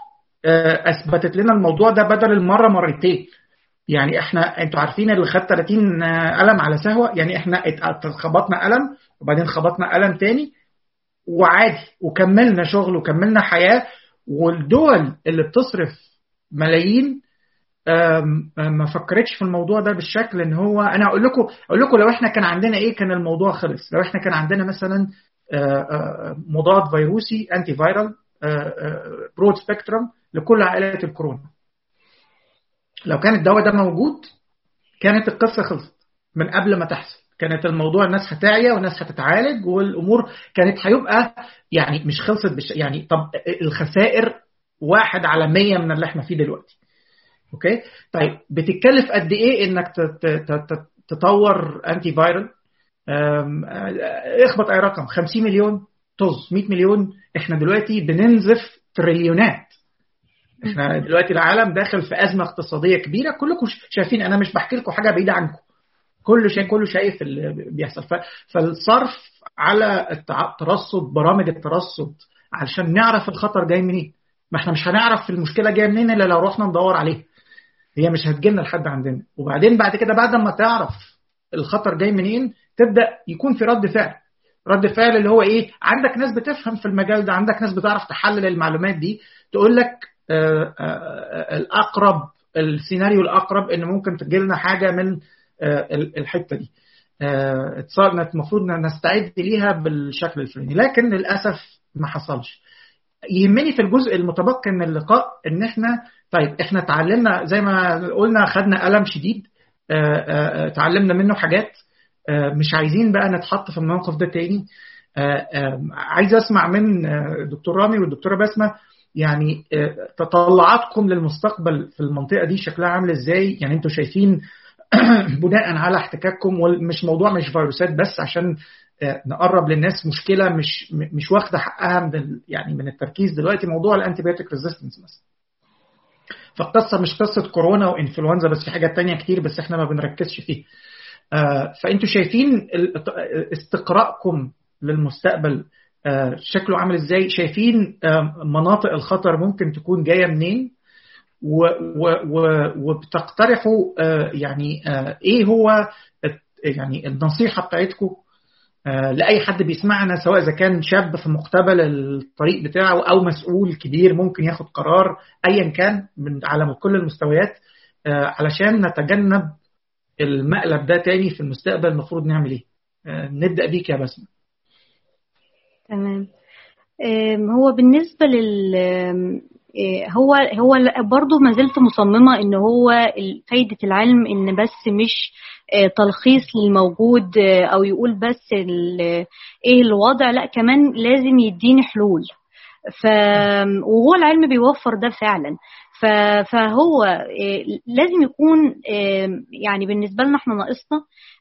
اثبتت لنا الموضوع ده بدل المره مرتين. يعني انتوا عارفين اللي خد 30 قلم على سهوه، يعني احنا خبطنا قلم وبعدين خبطنا قلم تاني وعادي، وكملنا شغل وكملنا حياة. والدول اللي بتصرف ملايين ما فكرتش في الموضوع ده بالشكل ان هو. انا اقول لكم لو احنا كان عندنا ايه كان الموضوع خلص. لو احنا كان عندنا مثلا مضاد فيروسي انتي فايرال برود سبيكترم لكل عائلات الكورونا، لو كان الدواء ده موجود كانت القصة خلصت من قبل ما تحصل. كانت الموضوع الناس هتعيا والناس هتتعالج والامور كانت هيبقى يعني مش خلصت يعني طب الخسائر 1 على 100 من اللي احنا فيه دلوقتي. اوكي طيب بتتكلف قد ايه انك تطور انتي فايرال؟ اخبط اي رقم، 50 مليون طز، 100 مليون. احنا دلوقتي بننزف تريليونات. احنا دلوقتي العالم داخل في ازمه اقتصاديه كبيره، كلكم شايفين. انا مش بحكي لكم حاجه بعيده عنكم، كله شايف اللي بيحصل. فالصرف على ترصد برامج الترصد علشان نعرف الخطر جاي منين. ما احنا مش هنعرف المشكله جايه منين الا لو رحنا ندور عليها، هي مش هتجيلنا لحد عندنا. وبعدين بعد كده بعد ما تعرف الخطر جاي منين تبدا يكون في رد فعل اللي هو ايه. عندك ناس بتفهم في المجال ده، عندك ناس بتعرف تحلل المعلومات دي، تقول لك الأقرب، السيناريو الأقرب إن ممكن تجيلنا حاجة من الحتة دي، المفروض نستعد ليها بالشكل الفلاني. لكن للأسف ما حصلش. يهمني في الجزء المتبقي من اللقاء إن إحنا تعلمنا زي ما قلنا، خدنا قلم شديد، تعلمنا منه حاجات. مش عايزين بقى نتحط في الموقف ده تاني. عايز أسمع من دكتور رامي والدكتورة بسمة يعني تطلعاتكم للمستقبل في المنطقة دي شكلها عامل ازاي. يعني انتوا شايفين بناء على احتكاككم، ومش موضوع مش فيروسات بس، عشان نقرب للناس مشكلة مش واخدة حقها من التركيز دلوقتي، موضوع الانتيبيوتيك ريزيستنس مثلا. فالقصة مش قصة كورونا وانفلونزا بس، في حاجات تانية كتير بس احنا ما بنركزش فيه. فانتوا شايفين استقراءكم للمستقبل شكله عامل ازاي؟ شايفين مناطق الخطر ممكن تكون جاية منين؟ وبتقترحوا يعني ايه هو يعني النصيحة بتاعتكم لأي حد بيسمعنا، سواء إذا كان شاب في مقتبل الطريق بتاعه أو مسؤول كبير ممكن ياخد قرار أيا كان على كل المستويات، علشان نتجنب المقلب ده تاني في المستقبل. المفروض نعمل ايه؟ نبدأ بيك يا بسمة. تمام. هو بالنسبة هو برضو ما زلت مصممة ان هو فايدة العلم ان بس مش تلخيص للموجود او يقول بس ايه الوضع، لا كمان لازم يديني حلول. وهو العلم بيوفر ده فعلا. فهو لازم يكون يعني بالنسبة لنا احنا ناقصنا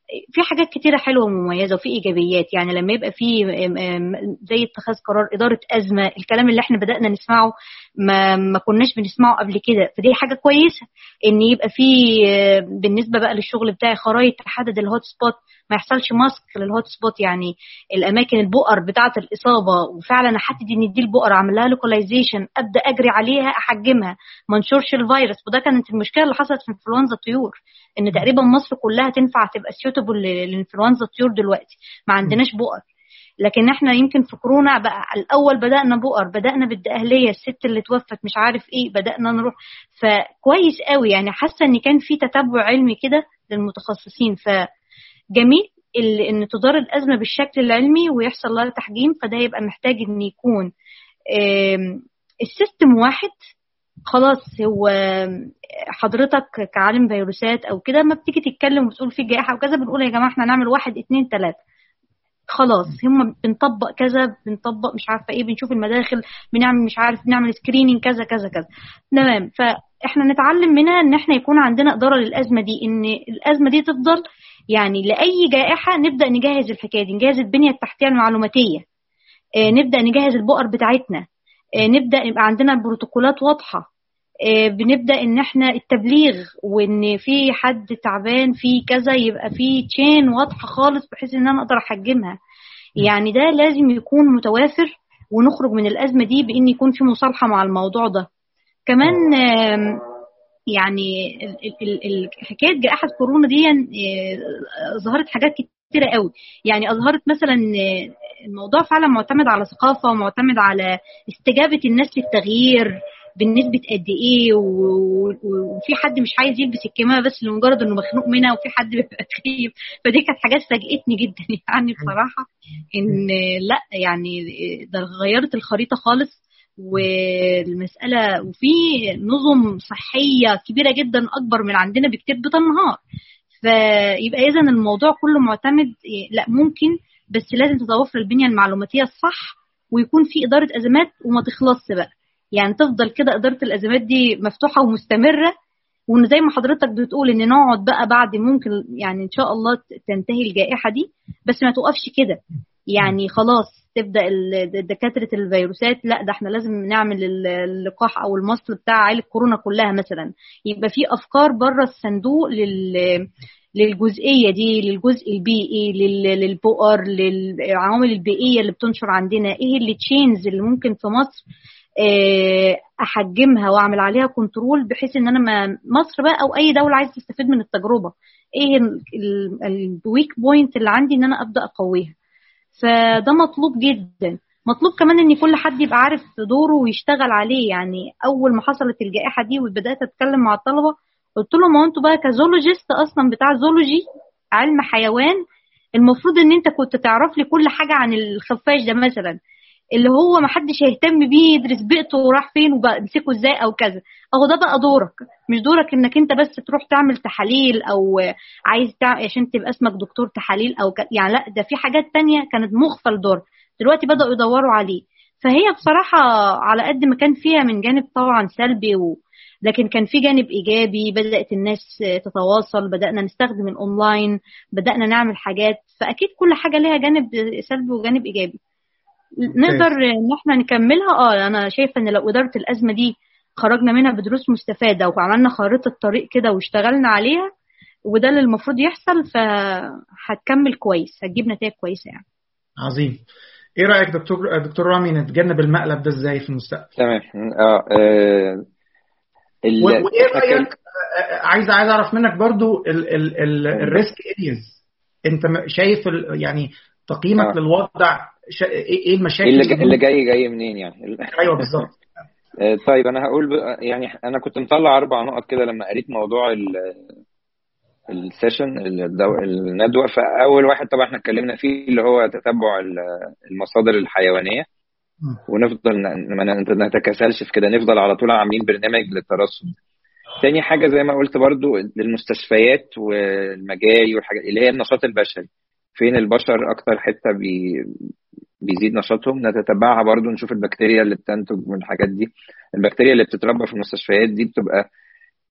في حاجات كتيرة حلوة ومميزة وفي إيجابيات. يعني لما يبقى في زي اتخاذ قرار، إدارة أزمة، الكلام اللي احنا بدأنا نسمعه ما كناش بنسمعه قبل كده، فدي حاجة كويسة. إن يبقى في بالنسبة بقى للشغل بتاعي خرائط تحدد الهوت سبوت، ما يحصلش ماسك للهوت سبوت، يعني الأماكن البؤر بتاعة الإصابة، وفعلا أحدد إن دي البؤر، أعمل لها لوكاليزيشن، أبدأ أجري عليها، أحجمها، ما انشرش الفيروس. وده كانت المشكلة اللي حصلت في انفلونزا الطيور، ان تقريبا مصر كلها تنفع تبقى سيوتبل للانفلونزا الطيور دلوقتي، ما عندناش بؤر. لكن احنا يمكن في كورونا بقى الاول بدأنا بؤر، بدأنا بالدقهلية، الست اللي توفت مش عارف ايه، بدأنا نروح. فكويس قوي، يعني حاسة ان كان في تتبع علمي كده للمتخصصين، فجميل ان تدار الأزمة بالشكل العلمي ويحصل لها تحجيم. فده يبقى محتاج ان يكون السيستم واحد. خلاص، هو حضرتك كعالم فيروسات او كده ما بتيجي تتكلم وتقول في جائحة وكذا، بنقول يا جماعة احنا نعمل 1 2 3، خلاص هم بنطبق كذا، بنطبق مش عارفة ايه، بنشوف المداخل، بنعمل مش عارف، بنعمل سكرينينج كذا كذا كذا، تمام. فاحنا نتعلم منها ان احنا يكون عندنا إدارة للأزمة دي، ان الأزمة دي تفضل يعني لأي جائحة نبدأ نجهز الحكاية دي، نجهز البنية التحتية المعلوماتية، نبدأ نجهز البؤر بتاعتنا، نبدأ يبقى عندنا بروتوكولات واضحة، بنبدأ ان احنا التبليغ، وان في حد تعبان في كذا يبقى في تشين واضحة خالص بحيث ان انا اقدر احجمها. يعني ده لازم يكون متوافر، ونخرج من الأزمة دي بان يكون في مصالحة مع الموضوع ده. كمان يعني حكاية جائحة كورونا دي ظهرت حاجات كتيرة قوي. يعني أظهرت مثلا الموضوع فعلا معتمد على ثقافة، ومعتمد على استجابة الناس للتغيير بالنسبة قد ايه، وفي حد مش عايز يلبس الكمامة بس لمجرد انه مخنوق منها، وفي حد بيبقى خايف. فدي كانت حاجات فاجئتني جدا يعني بصراحة، ان لا يعني ده غيرت الخريطة خالص. والمسألة وفي نظم صحية كبيرة جدا أكبر من عندنا بكتير بتنهار. فيبقى إذا الموضوع كله معتمد، لا ممكن، بس لازم تتوفر البنية المعلوماتية الصح، ويكون في إدارة أزمات وما تخلصش بقى. يعني تفضل كده إدارة الأزمات دي مفتوحة ومستمرة، وإن زي ما حضرتك بتقول إن نقعد بقى بعد ممكن يعني إن شاء الله تنتهي الجائحة دي، بس ما توقفش كده. يعني خلاص تبدأ دكاترة الفيروسات، لا ده احنا لازم نعمل اللقاح او المصل بتاع عائلة كورونا كلها مثلا. يبقى في افكار بره الصندوق للجزئية دي، للجزء البيئي، للبؤر، للعوامل البيئية اللي بتنشر عندنا، ايه اللي تشينز اللي ممكن في مصر احجمها واعمل عليها كنترول، بحيث ان انا مصر بقى او اي دولة عايز تستفيد من التجربة، ايه الويك بوينت اللي عندي ان انا ابدأ اقويها. فده مطلوب جدا. مطلوب كمان ان كل حد يبقى عارف دوره ويشتغل عليه. يعني اول ما حصلت الجائحة دي وبدأت اتكلم مع الطلبة، قلت لهم ما انتوا بقى كزولوجيست اصلا بتاع زولوجي علم حيوان، المفروض ان انت كنت تعرف لي كل حاجة عن الخفاش ده مثلا، اللي هو ما حدش يهتم بيه، يدرس بيئته وراح فين وبمسكه ازاي او كذا. اهو ده بقى دورك، مش دورك انك انت بس تروح تعمل تحاليل، او عايز عشان تبقى اسمك دكتور تحاليل او يعني لا، ده في حاجات تانية كانت مغفل دور، دلوقتي بدأوا يدوروا عليه. فهي بصراحة على قد ما كان فيها من جانب طبعا سلبي لكن كان في جانب إيجابي، بدأت الناس تتواصل، بدأنا نستخدم الأونلاين، بدأنا نعمل حاجات. فأكيد كل حاجة لها جانب سلبي وجانب إيجابي، نقدر ان احنا نكملها. انا شايفه ان لو اداره الازمه دي خرجنا منها بدروس مستفاده، وعملنا خارطه طريق كده واشتغلنا عليها، وده اللي المفروض يحصل، فهتكمل كويس، هتجيب نتائج كويسه يعني. عظيم. ايه رايك دكتور رامي نتجنب المقلب ده ازاي في المستقبل؟ تمام. وايه رايك، عايز اعرف منك برضو الريسك ارياز، انت شايف يعني تقييمك للوضع، ايه المشاكل اللي جاي منين يعني؟ ايوه بالظبط. طيب انا هقول يعني انا كنت مطلع 4 نقط كده لما قريت موضوع السيشن الندوه. فاول واحد طبعا احنا اتكلمنا فيه اللي هو تتبع المصادر الحيوانيه، ونفضل ما نتكاسلش في كده، نفضل على طول عاملين برنامج للترصد. تاني حاجه زي ما قلت برضو للمستشفيات والمجاري والحاجات اللي هي النشاط البشري، فين البشر اكتر حته بيزيد نشاطهم، نتتبعها برضو، نشوف البكتيريا اللي بتنتج من الحاجات دي. البكتيريا اللي بتتربى في المستشفيات دي بتبقى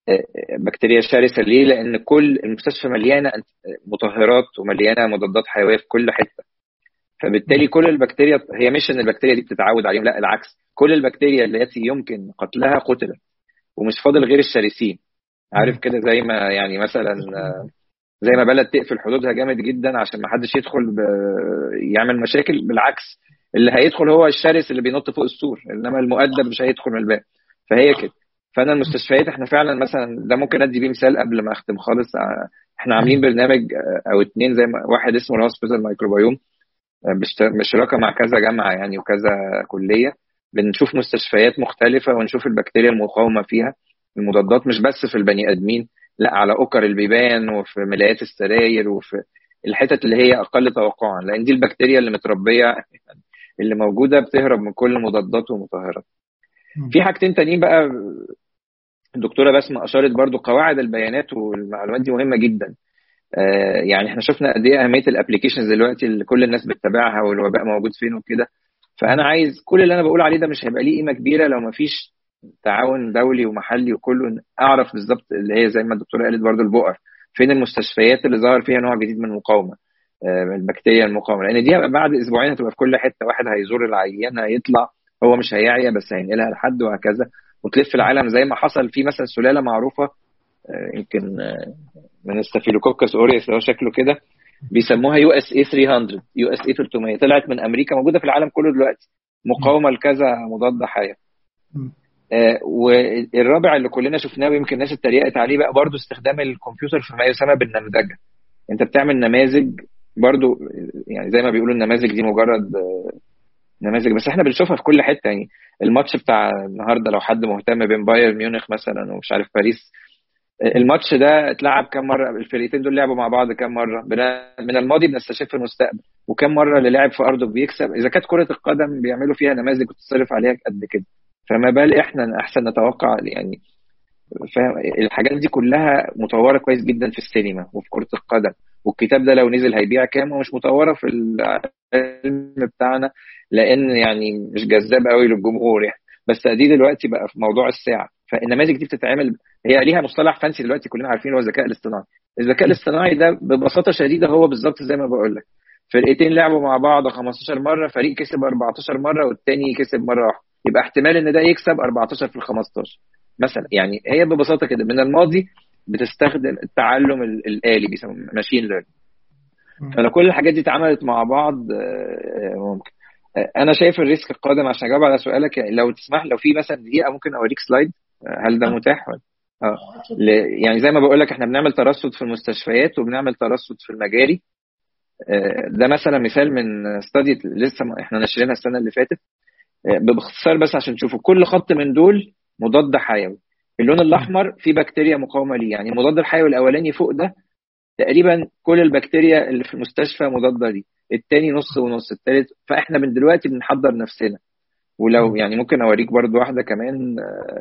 بكتيريا شرسه. ليه؟ لان كل المستشفى مليانه مطهرات ومليانه مضادات حيويه في كل حته، فبالتالي كل البكتيريا هي مش ان البكتيريا دي بتتعود عليهم، لا العكس، كل البكتيريا التي يمكن قتلها قتلت، ومش فاضل غير الشرسين. عارف كده، زي ما يعني مثلا زي ما بلد تقفل حدودها جامد جدا عشان ما حدش يدخل يعمل مشاكل، بالعكس اللي هيدخل هو الشرس اللي بينط فوق السور، انما المؤدب مش هيدخل من الباب. فهي كده. فانا المستشفيات احنا فعلا مثلا ده ممكن ادي بيه مثال قبل ما اختم خالص. احنا عاملين برنامج او اتنين، زي ما واحد اسمه الهوسبيتال مايكروبيوم بشراكه مع كذا جامعه يعني وكذا كليه. بنشوف مستشفيات مختلفه ونشوف البكتيريا المقاومه فيها المضادات، مش بس في البني ادمين، لا على اوكر البيبان وفي ملايات السراير وفي الحتت اللي هي اقل توقعا، لان دي البكتيريا اللي متربيه اللي موجوده بتهرب من كل المضادات والمطهرات. في حاجتين تانيين بقى الدكتوره بسمة اشارت برضو، قواعد البيانات والمعلومات دي مهمه جدا. يعني احنا شفنا قد ايه اهميه الابلكيشنز دلوقتي اللي كل الناس بتتابعها والوباء موجود فين وكده. فانا عايز كل اللي انا بقول عليه ده مش هيبقى ليه قيمه كبيره لو ما فيش تعاون دولي ومحلي وكله اعرف بالظبط اللي هي زي ما الدكتوره قالت برضو البؤر، فين المستشفيات اللي ظهر فيها نوع جديد من المقاومه، من البكتيريا المقاومه، لان دي بعد اسبوعين هتبقى في كل حته، واحد هيزور العيان هيطلع هو مش هيعيا بس هينقلها لحد وهكذا، وتلف العالم زي ما حصل في مثلا سلاله معروفه يمكن من الستافيلوكوكس اوريوس اللي هو شكله كده، بيسموها يو اس اي 300 يو اس اي 300، طلعت من امريكا موجوده في العالم كله دلوقتي، مقاومه لكذا مضاد حيوي. والرابع اللي كلنا شفناه ويمكن الناس اتريقت عليه بقى برضو، استخدام الكمبيوتر في ما يسمى بالنمذجه. انت بتعمل نماذج برضو، يعني زي ما بيقولوا النماذج دي مجرد نماذج، بس احنا بنشوفها في كل حته. يعني الماتش بتاع النهارده لو حد مهتم بين بايرن ميونخ مثلا ومش عارف باريس، الماتش ده اتلعب كام مره؟ الفريقين دول لعبوا مع بعض كام مره؟ من الماضي بنستشف المستقبل، وكم مره اللي لعب في ارضه بيكسب. اذا كانت كره القدم بيعملوا فيها نماذج وتصرف عليها قد كده، فما بال احنا احسن نتوقع يعني. فاهم؟ الحاجات دي كلها مطوره كويس جدا في السينما وفي كره القدم، والكتاب ده لو نزل هيبيع كام، ومش مطوره في العلم بتاعنا لان يعني مش جذاب قوي للجمهور يعني. بس دي دلوقتي بقى في موضوع الساعه، فالنماذج دي بتتعمل، هي ليها مصطلح فانسي دلوقتي كلنا عارفين، هو الذكاء الاصطناعي. الذكاء الاصطناعي ده ببساطه شديده هو بالظبط زي ما بقول لك، فرقتين لعبوا مع بعض 15 مره، فريق كسب 14 مره والتاني كسب مره واحده، يبقى احتمال ان ده يكسب 14 في ال 15 مثلا. يعني هي ببساطه كده من الماضي بتستخدم التعلم الآلي بيسموه ماشين ليرنينج. فلو كل الحاجات دي اتعملت مع بعض ممكن. انا شايف الريسك القادم، عشان اجاوب على سؤالك لو تسمح، لو في مثلا دقيقه ممكن اوريك سلايد، هل ده متاح ولا؟ يعني زي ما بقول لك احنا بنعمل ترصد في المستشفيات وبنعمل ترصد في المجاري. ده مثلا مثال من ستادي لسه احنا نشرينها السنه اللي فاتت. باختصار بس عشان تشوفوا، كل خط من دول مضاد حيوي، اللون الاحمر فيه بكتيريا مقاومه ليه، يعني المضاد الحيوي الاولاني فوق ده تقريبا كل البكتيريا اللي في المستشفى مضاده ليه، التاني نص ونص، التالت. فاحنا من دلوقتي بنحضر نفسنا. ولو يعني ممكن اوريك برضو واحده كمان،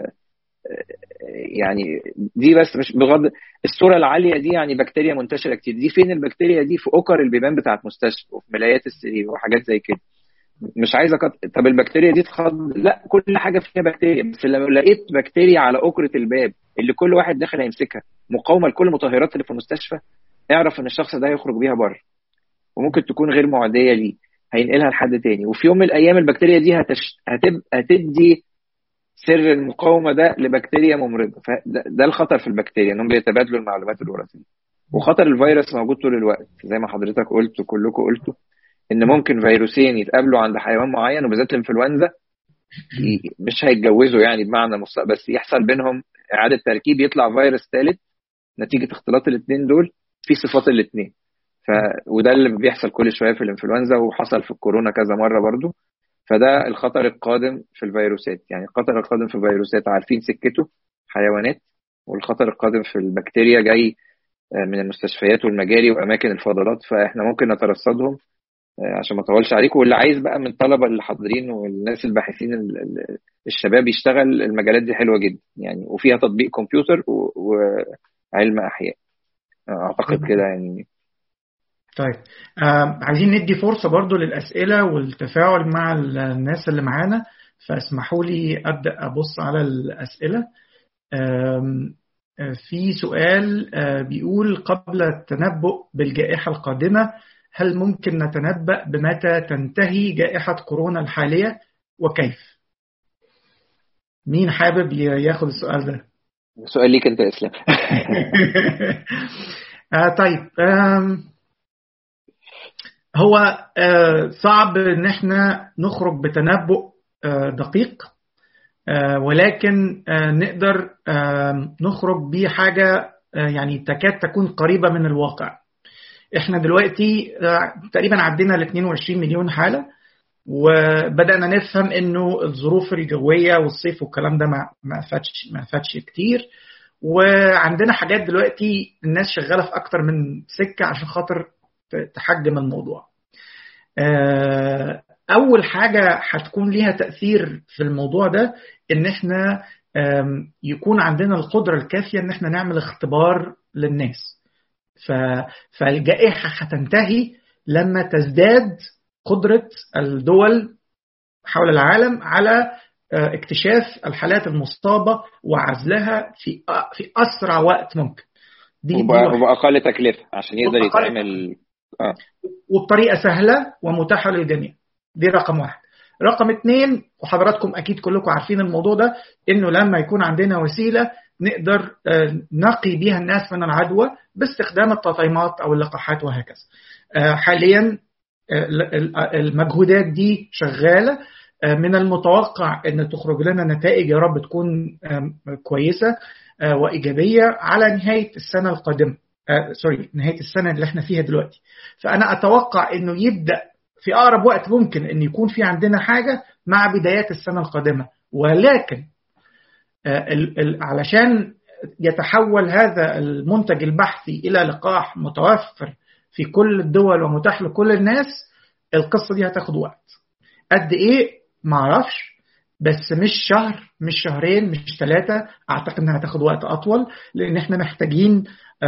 يعني دي بس مش بغض الصوره العاليه دي، يعني بكتيريا منتشره كتير. دي فين البكتيريا دي؟ في اوكر البيبان بتاعت مستشفى وفي ملايات السرير وحاجات زي كده. مش عايز طب البكتيريا دي تخض؟ لا، كل حاجه فيها بكتيريا، بس لو لقيت بكتيريا على اوكره الباب اللي كل واحد داخل هيمسكها مقاومه لكل المطهرات اللي في المستشفى، اعرف ان الشخص ده هيخرج بيها بره، وممكن تكون غير معديه ليه، هينقلها لحد تاني، وفي يوم من الايام البكتيريا دي هتدي سر المقاومه ده لبكتيريا ممرضه. فده الخطر في البكتيريا، انهم بيتبادلوا المعلومات الوراثيه. وخطر الفيروس موجود طول الوقت زي ما حضرتك قلت وكلكم قلتوا، ان ممكن فيروسين يتقابلوا عند حيوان معين، وبالذات الانفلونزا مش هيتجوزوا يعني بمعنى بس يحصل بينهم اعاده تركيب، يطلع فيروس ثالث نتيجه اختلاط الاثنين دول في صفات الاثنين. وده اللي بيحصل كل شويه في الانفلونزا، وحصل في الكورونا كذا مره برضو. فده الخطر القادم في الفيروسات. يعني الخطر القادم في الفيروسات عارفين سكته، حيوانات، والخطر القادم في البكتيريا جاي من المستشفيات والمجاري واماكن الفضلات، فاحنا ممكن نترصدهم. عشان ما اطولش عليكم، واللي عايز بقى من الطلبه اللي حاضرين والناس الباحثين الشباب يشتغل، المجالات دي حلوه جدا يعني، وفيها تطبيق كمبيوتر وعلم احياء، اعتقد كده يعني. طيب عايزين ندي فرصة برضو للأسئلة والتفاعل مع الناس اللي معانا، فاسمحوا لي أبدأ أبص على الأسئلة. في سؤال بيقول قبل التنبؤ بالجائحة القادمة هل ممكن نتنبأ بمتى تنتهي جائحة كورونا الحالية وكيف؟ مين حابب ياخد السؤال ده؟ سؤال ليك انت يا اسلام. طيب، هو صعب ان احنا نخرج بتنبؤ دقيق، ولكن نقدر نخرج بحاجة يعني تكاد تكون قريبة من الواقع. احنا دلوقتي تقريبا عدينا ل 22 مليون حالة، وبدأنا نفهم انه الظروف الجوية والصيف والكلام ده ما فاتش كتير، وعندنا حاجات دلوقتي الناس شغالة في اكتر من سكة عشان خاطر تحجم الموضوع. اول حاجة هتكون ليها تأثير في الموضوع ده ان احنا يكون عندنا القدرة الكافية ان احنا نعمل اختبار للناس. فالجائحة هتنتهي لما تزداد قدرة الدول حول العالم على اكتشاف الحالات المصابة وعزلها في أسرع وقت ممكن. دي وبأقل تكلفة عشان يقدر يتعمل وبطريقة سهلة ومتاحة للجميع. دي رقم 1. رقم 2، وحضراتكم أكيد كلكم عارفين الموضوع ده، إنه لما يكون عندنا وسيلة نقدر نقي بيها الناس من العدوى باستخدام التطعيمات أو اللقاحات وهكذا. حاليا المجهودات دي شغالة. من المتوقع أن تخرج لنا نتائج يا رب تكون كويسة وإيجابية على نهاية السنة القادمة، نهاية السنة اللي احنا فيها دلوقتي. فأنا أتوقع أنه يبدأ في أقرب وقت ممكن أن يكون في عندنا حاجة مع بدايات السنة القادمة. ولكن علشان يتحول هذا المنتج البحثي إلى لقاح متوفر في كل الدول ومتاح لكل الناس، القصة دي هتاخد وقت. قد إيه معرفش، بس مش شهر، مش شهرين، مش 3. أعتقد أنها هتاخد وقت أطول، لأن إحنا محتاجين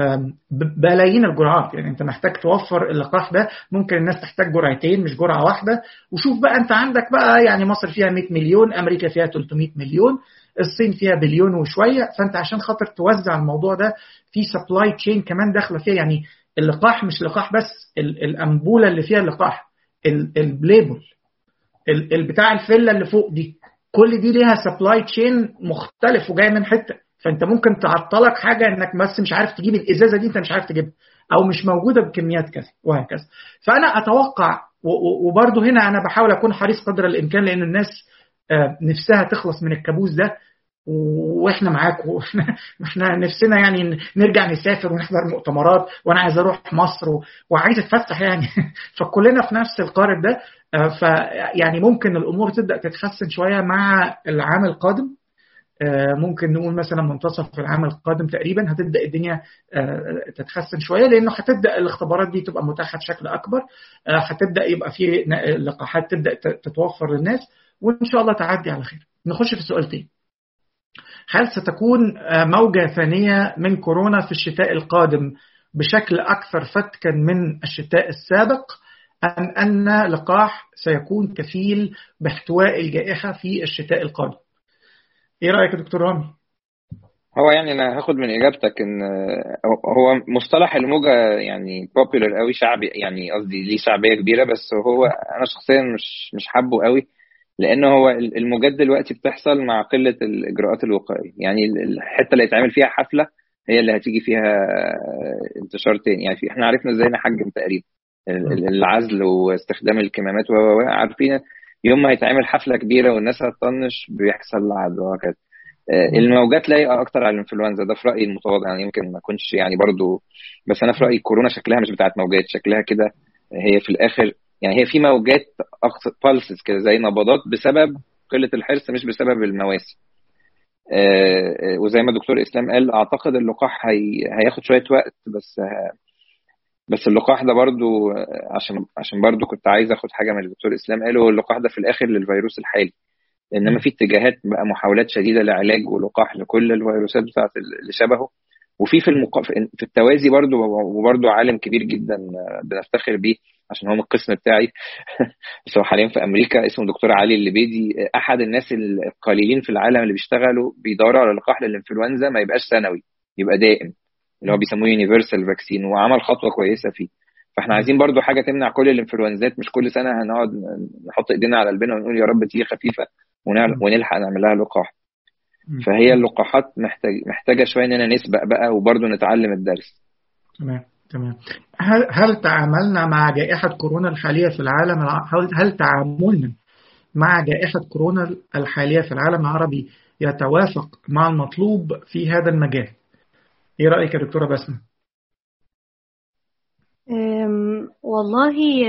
بلايين الجرعات. يعني أنت محتاج توفر اللقاح ده، ممكن الناس تحتاج جرعتين مش جرعة واحدة. وشوف بقى أنت عندك بقى يعني مصر فيها 100 مليون، أمريكا فيها 300 مليون، الصين فيها بليون وشوية. فأنت عشان خاطر توزع الموضوع ده في سبلاي تشين كمان داخله فيها. يعني اللقاح مش لقاح بس، الأنبولة اللي فيها اللقاح، البليبل، البتاع الفلة اللي فوق دي، كل دي ليها سبلاي تشين مختلف وجاي من حتة. فأنت ممكن تعطلك حاجة إنك بس مش عارف تجيب الإزازة دي، أنت مش عارف تجيبها أو مش موجودة بكميات كذا وهكذا. فأنا أتوقع، وبرضه هنا أنا بحاول أكون حريص قدر الإمكان، لأن الناس نفسها تخلص من الكابوس ده، واحنا معاكم. واحنا نفسنا يعني نرجع نسافر ونحضر مؤتمرات، وانا عايز اروح مصر وعايز اتفسح يعني. فكلنا في نفس القارب ده. فيعني ممكن الامور تبدا تتحسن شويه مع العام القادم. ممكن نقول مثلا منتصف العام القادم تقريبا هتبدا الدنيا تتحسن شويه، لانه هتبدا الاختبارات دي تبقى متاحه بشكل اكبر. هتبدا يبقى في لقاحات تبدا تتوفر للناس، وان شاء الله تعدي على خير. نخش في السؤال تاني. هل ستكون موجة ثانية من كورونا في الشتاء القادم بشكل أكثر فتكا من الشتاء السابق، أم أن لقاح سيكون كفيل باحتواء الجائحة في الشتاء القادم؟ إيه رأيك يا دكتور رامي؟ هو يعني أنا هاخد من إجابتك إن هو مصطلح الموجة يعني popular قوي، شعبي يعني، قصدي ليه شعبية كبيرة، بس هو أنا شخصيا مش حابه قوي، لأنه هو الموجات دلوقتي بتحصل مع قلة الإجراءات الوقائية. يعني الحتة اللي يتعمل فيها حفلة هي اللي هتيجي فيها انتشار تاني. يعني احنا عرفنا ازاي نحجم تقريبا العزل واستخدام الكمامات عارفين يوم ما هيتعمل حفلة كبيرة والناس هتطنش بيحصل عدوى وهكذا. الموجات لايقة أكتر على الإنفلونزا، ده في رأيي المتواضع، يعني يمكن ما أكونش يعني برضو، بس أنا في رأيي كورونا شكلها مش بتاعت موجات، شكلها كده هي في الآخر يعني هي في موجات بالسز كده زي نبضات بسبب قلة الحرص مش بسبب المواسم. وزي ما الدكتور إسلام قال أعتقد اللقاح هياخد شوية وقت، بس اللقاح ده برضو عشان برضو كنت عايز أخد حاجة من الدكتور إسلام قاله، اللقاح ده في الآخر للفيروس الحالي، إنما في اتجاهات بقى محاولات شديدة لعلاج ولقاح لكل الفيروسات بتاعت اللي شبهه. وفي في التوازي برضو عالم كبير جدا بنفتخر بيه عشان هو من القسم بتاعي بس هو حاليا في امريكا، اسمه دكتور علي الليبيدي، احد الناس القليلين في العالم اللي بيشتغلوا بيدوروا على لقاح للانفلونزا ما يبقاش سنوي، يبقى دائم، اللي هو بيسموه يونيفرسال فاكسين، وعمل خطوه كويسه فيه. فاحنا عايزين برضو حاجه تمنع كل الانفلونزات، مش كل سنه هنقعد نحط ايدينا على قلبنا ونقول يا رب تيجي خفيفه ونلحق نعمل لها لقاح. فهي اللقاحات محتاجه شويه اننا نسبق بقى وبرضو نتعلم الدرس. تمام. هل تعاملنا مع جائحة كورونا الحالية في العالم، هل تعاملنا مع جائحة كورونا الحالية في العالم العربي يتوافق مع المطلوب في هذا المجال؟ ايه رأيك يا دكتورة بسمة؟ والله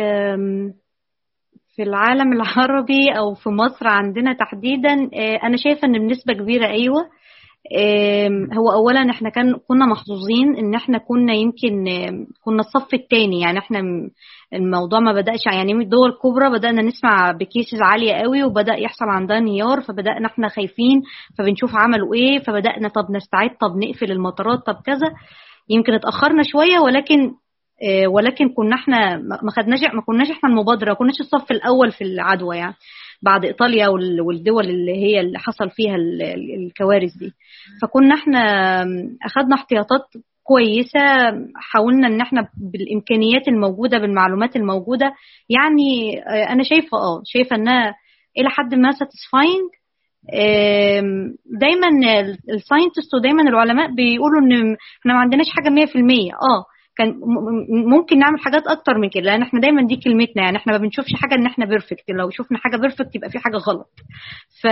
في العالم العربي او في مصر عندنا تحديدا، انا شايفة ان بنسبة كبيرة ايوه. هو اولا احنا كنا محظوظين ان احنا كنا يمكن كنا الصف الثاني، يعني احنا الموضوع ما بدأش، يعني الدول الكبرى بدأنا نسمع بكيسز عالية قوي وبدأ يحصل عندها انهيار، فبدأنا احنا خايفين، فبنشوف عملوا ايه، فبدأنا طب نستعد، طب نقفل المطارات، طب كذا. يمكن اتأخرنا شوية، ولكن كنا احنا ما كناش احنا المبادرة، ما كناش الصف الأول في العدوى يعني، بعد إيطاليا والدول اللي حصل فيها الكوارث دي. فكنا احنا أخذنا احتياطات كويسة، حاولنا ان احنا بالإمكانيات الموجودة بالمعلومات الموجودة، يعني أنا شايفة انها إلى حد ما satisfying. دايما الساينتست ودايما العلماء بيقولوا ان احنا ما عندناش حاجة 100%. كان ممكن نعمل حاجات اكتر من كده، لان احنا دايما دي كلمتنا، يعني احنا ما بنشوفش حاجه ان احنا بيرفكت، لو شفنا حاجه بيرفكت يبقى في حاجه غلط. ف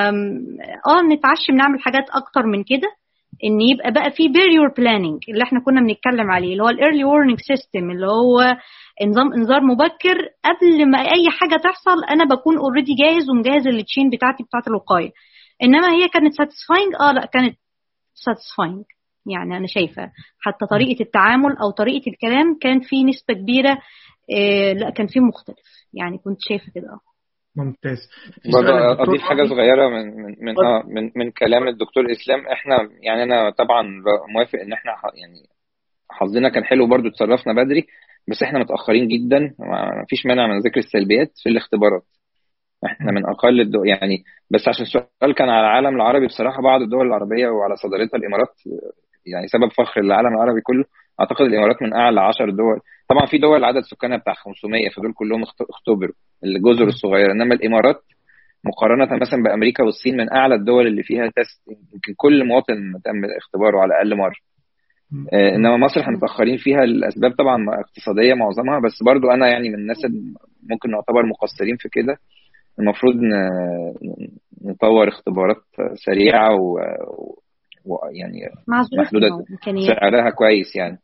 نتعشم نعمل حاجات اكتر من كده، ان يبقى بقى في barrier planning اللي احنا كنا بنتكلم عليه، اللي هو الايرلي warning system، اللي هو نظام انذار مبكر. قبل ما اي حاجه تحصل انا بكون اوريدي جاهز ومجهز التشين بتاعت الوقايه. انما هي كانت satisfying، لا كانت satisfying، يعني أنا شايفة حتى طريقة التعامل أو طريقة الكلام كان في نسبة كبيرة، لا كان في مختلف، يعني كنت شايفة كده. ممتاز. برضه أضيف حاجة صغيرة من كلام الدكتور إسلام. إحنا يعني أنا طبعا موافق إن إحنا يعني حظنا كان حلو، برضه اتصرفنا بدري، بس إحنا متأخرين جدا. ما فيش مانع من ذكر السلبيات في الاختبارات. احنا من اقل الدول يعني، بس عشان السؤال كان على العالم العربي، بصراحه بعض الدول العربيه وعلى صدارتها الامارات، يعني سبب فخر للعالم العربي كله. اعتقد الامارات من اعلى 10 دول. طبعا في دول عدد سكانها بتاع 500، فدول كلهم اختبروا الجزر الصغيره، انما الامارات مقارنه مثلا بامريكا والصين من اعلى الدول اللي فيها تيست، يمكن كل مواطن تم اختباره على الاقل مره. انما مصر احنا متاخرين فيها لاسباب طبعا اقتصاديه معظمها، بس برضو انا يعني من الناس اللي ممكن نعتبر مقصرين في كده. المفروض نطور اختبارات سريعة ويعني محدودة سعرها كويس يعني.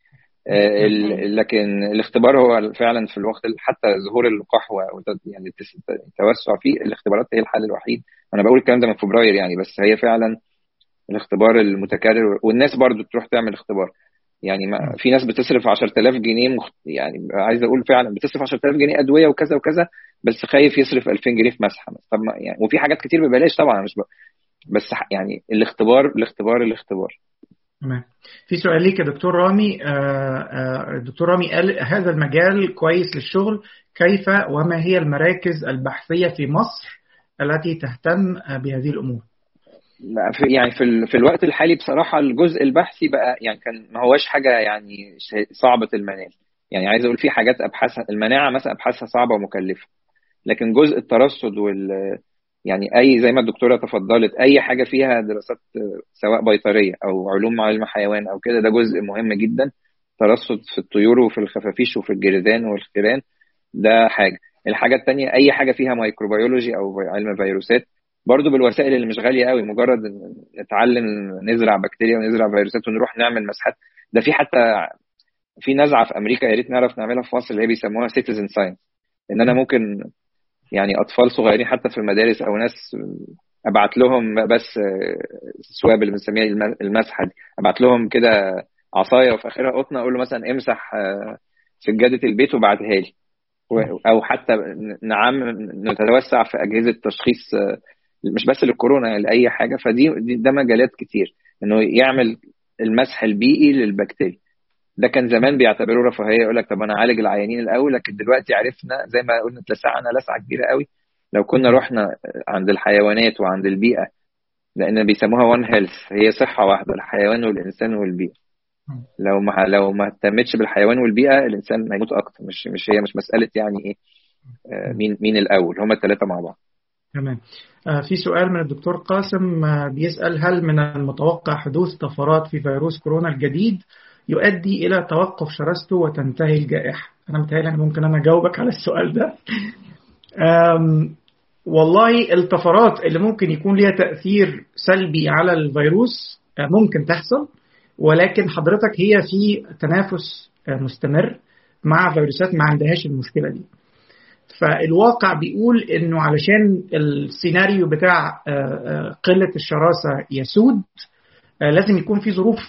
لكن الاختبار هو فعلا في الوقت حتى ظهور اللقاح يعني التوسع فيه، الاختبارات هي الحل الوحيد. انا بقول الكلام ده من فبراير يعني، بس هي فعلا الاختبار المتكرر، والناس برضو تروح تعمل اختبار. يعني في ناس بتصرف 10,000 جنيه يعني عايز اقول فعلا بتصرف 10,000 جنيه ادويه وكذا وكذا، بس خايف يصرف 2000 جنيه في مسحه. طب يعني وفي حاجات كتير ببلاش طبعا، مش بس يعني الاختبار. تمام. في سؤال ليك يا دكتور رامي. دكتور رامي قال هذا المجال كويس للشغل، كيف وما هي المراكز البحثيه في مصر التي تهتم بهذه الامور؟ يعني في الوقت الحالي بصراحه الجزء البحثي بقى يعني كان ما هوش حاجه يعني صعبه المنال. يعني عايز اقول في حاجات ابحاثها المناعه مثلا ابحاثها صعبه ومكلفه، لكن جزء الترصد يعني اي زي ما الدكتوره تفضلت، اي حاجه فيها دراسات سواء بيطريه او علوم علم حيوان او كده، ده جزء مهم جدا. ترصد في الطيور وفي الخفافيش وفي الجرذان والخيران، ده حاجه. الحاجه الثانيه اي حاجه فيها ميكروبيولوجي او علم فيروسات، برضو بالوسائل اللي مش غاليه قوي، مجرد نتعلم نزرع بكتيريا ونزرع فيروسات ونروح نعمل مسحات. ده في حتى في نزعه في امريكا يا ريت نعرف نعملها في مصر، اللي هي بيسموها سيتيزن ساينس، ان انا ممكن يعني اطفال صغيرين حتى في المدارس او ناس ابعت لهم بس السواب اللي بنسميها المسحه دي، ابعت لهم كده عصايه وفي اخرها قطنه، اقول له مثلا امسح سجاده البيت وبعتها لي. او حتى نتوسع في اجهزه تشخيص مش بس للكورونا، لاي حاجه. ده مجالات كتير انه يعمل المسح البيئي للبكتيريا. ده كان زمان بيعتبروه رفاهيه، يقول لك طب انا اعالج العيانين الاول، لكن دلوقتي عرفنا زي ما قلنا اتلسعنا لسعه كبيره قوي. لو كنا رحنا عند الحيوانات وعند البيئه لان بيسموها وان هيلث، هي صحه واحده، الحيوان والانسان والبيئه. لو ما اهتمتش بالحيوان والبيئه الانسان هيموت اكتر. هي مش مساله يعني ايه مين الاول، هما الثلاثه مع بعض. تمام. في سؤال من الدكتور قاسم بيسأل: هل من المتوقع حدوث طفرات في فيروس كورونا الجديد يؤدي إلى توقف شراسته وتنتهي الجائحة؟ أنا متهيألي ممكن أنا أجاوبك على السؤال ده. والله الطفرات اللي ممكن يكون ليها تأثير سلبي على الفيروس ممكن تحصل، ولكن حضرتك هي في تنافس مستمر مع فيروسات ما عندهاش المشكلة دي. فالواقع بيقول انه علشان السيناريو بتاع قلة الشراسة يسود لازم يكون في ظروف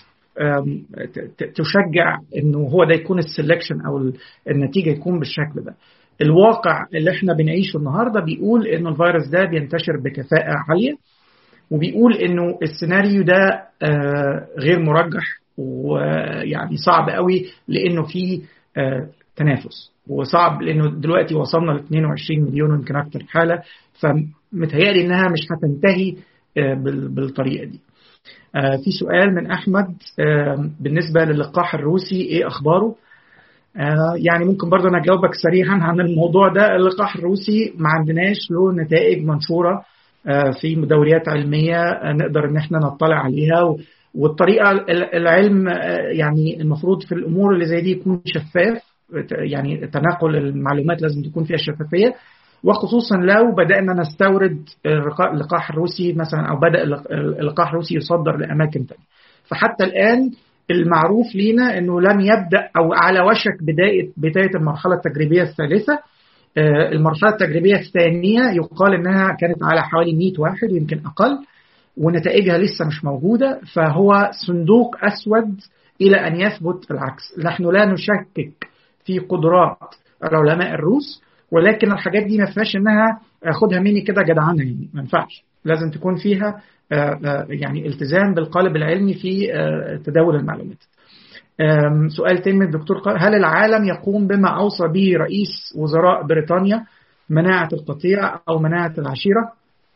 تشجع انه هو ده يكون السلكشن او النتيجة يكون بالشكل ده. الواقع اللي احنا بنعيشه النهاردة بيقول انه الفيروس ده بينتشر بكفاءة عالية، وبيقول انه السيناريو ده غير مرجح ويعني صعب قوي لانه في تنافس، وصعب لانه دلوقتي وصلنا ل 22 مليون يمكن اكتر حاله، فمتهيألي انها مش هتنتهي بالطريقه دي. في سؤال من احمد بالنسبه للقاح الروسي ايه اخباره؟ يعني ممكن برضه انا اجاوبك سريعا عن الموضوع ده. اللقاح الروسي ما عندناش له نتائج منشوره في دوريات علميه نقدر ان احنا نطلع عليها، والطريقه العلم يعني المفروض في الامور اللي زي دي يكون شفاف، يعني تناقل المعلومات لازم تكون فيها شفافيه، وخصوصا لو بدأنا نستورد اللقاح الروسي مثلا او بدأ اللقاح الروسي يصدر لاماكن تانية. فحتى الان المعروف لينا انه لم يبدأ او على وشك بدايه المرحله التجريبيه الثالثه. المرحله التجريبيه الثانيه يقال انها كانت على حوالي 100 واحد يمكن اقل، ونتائجها لسه مش موجوده، فهو صندوق اسود الى ان يثبت العكس. نحن لا نشكك في قدرات العلماء الروس، ولكن الحاجات دي ما فيهاش انها خدها مني كده جدعانه، يعني ما ينفعش، لازم تكون فيها يعني التزام بالقالب العلمي في تداول المعلومات. سؤال تاني من الدكتور قال: هل العالم يقوم بما أوصى به رئيس وزراء بريطانيا، مناعة القطيع أو مناعة العشيرة؟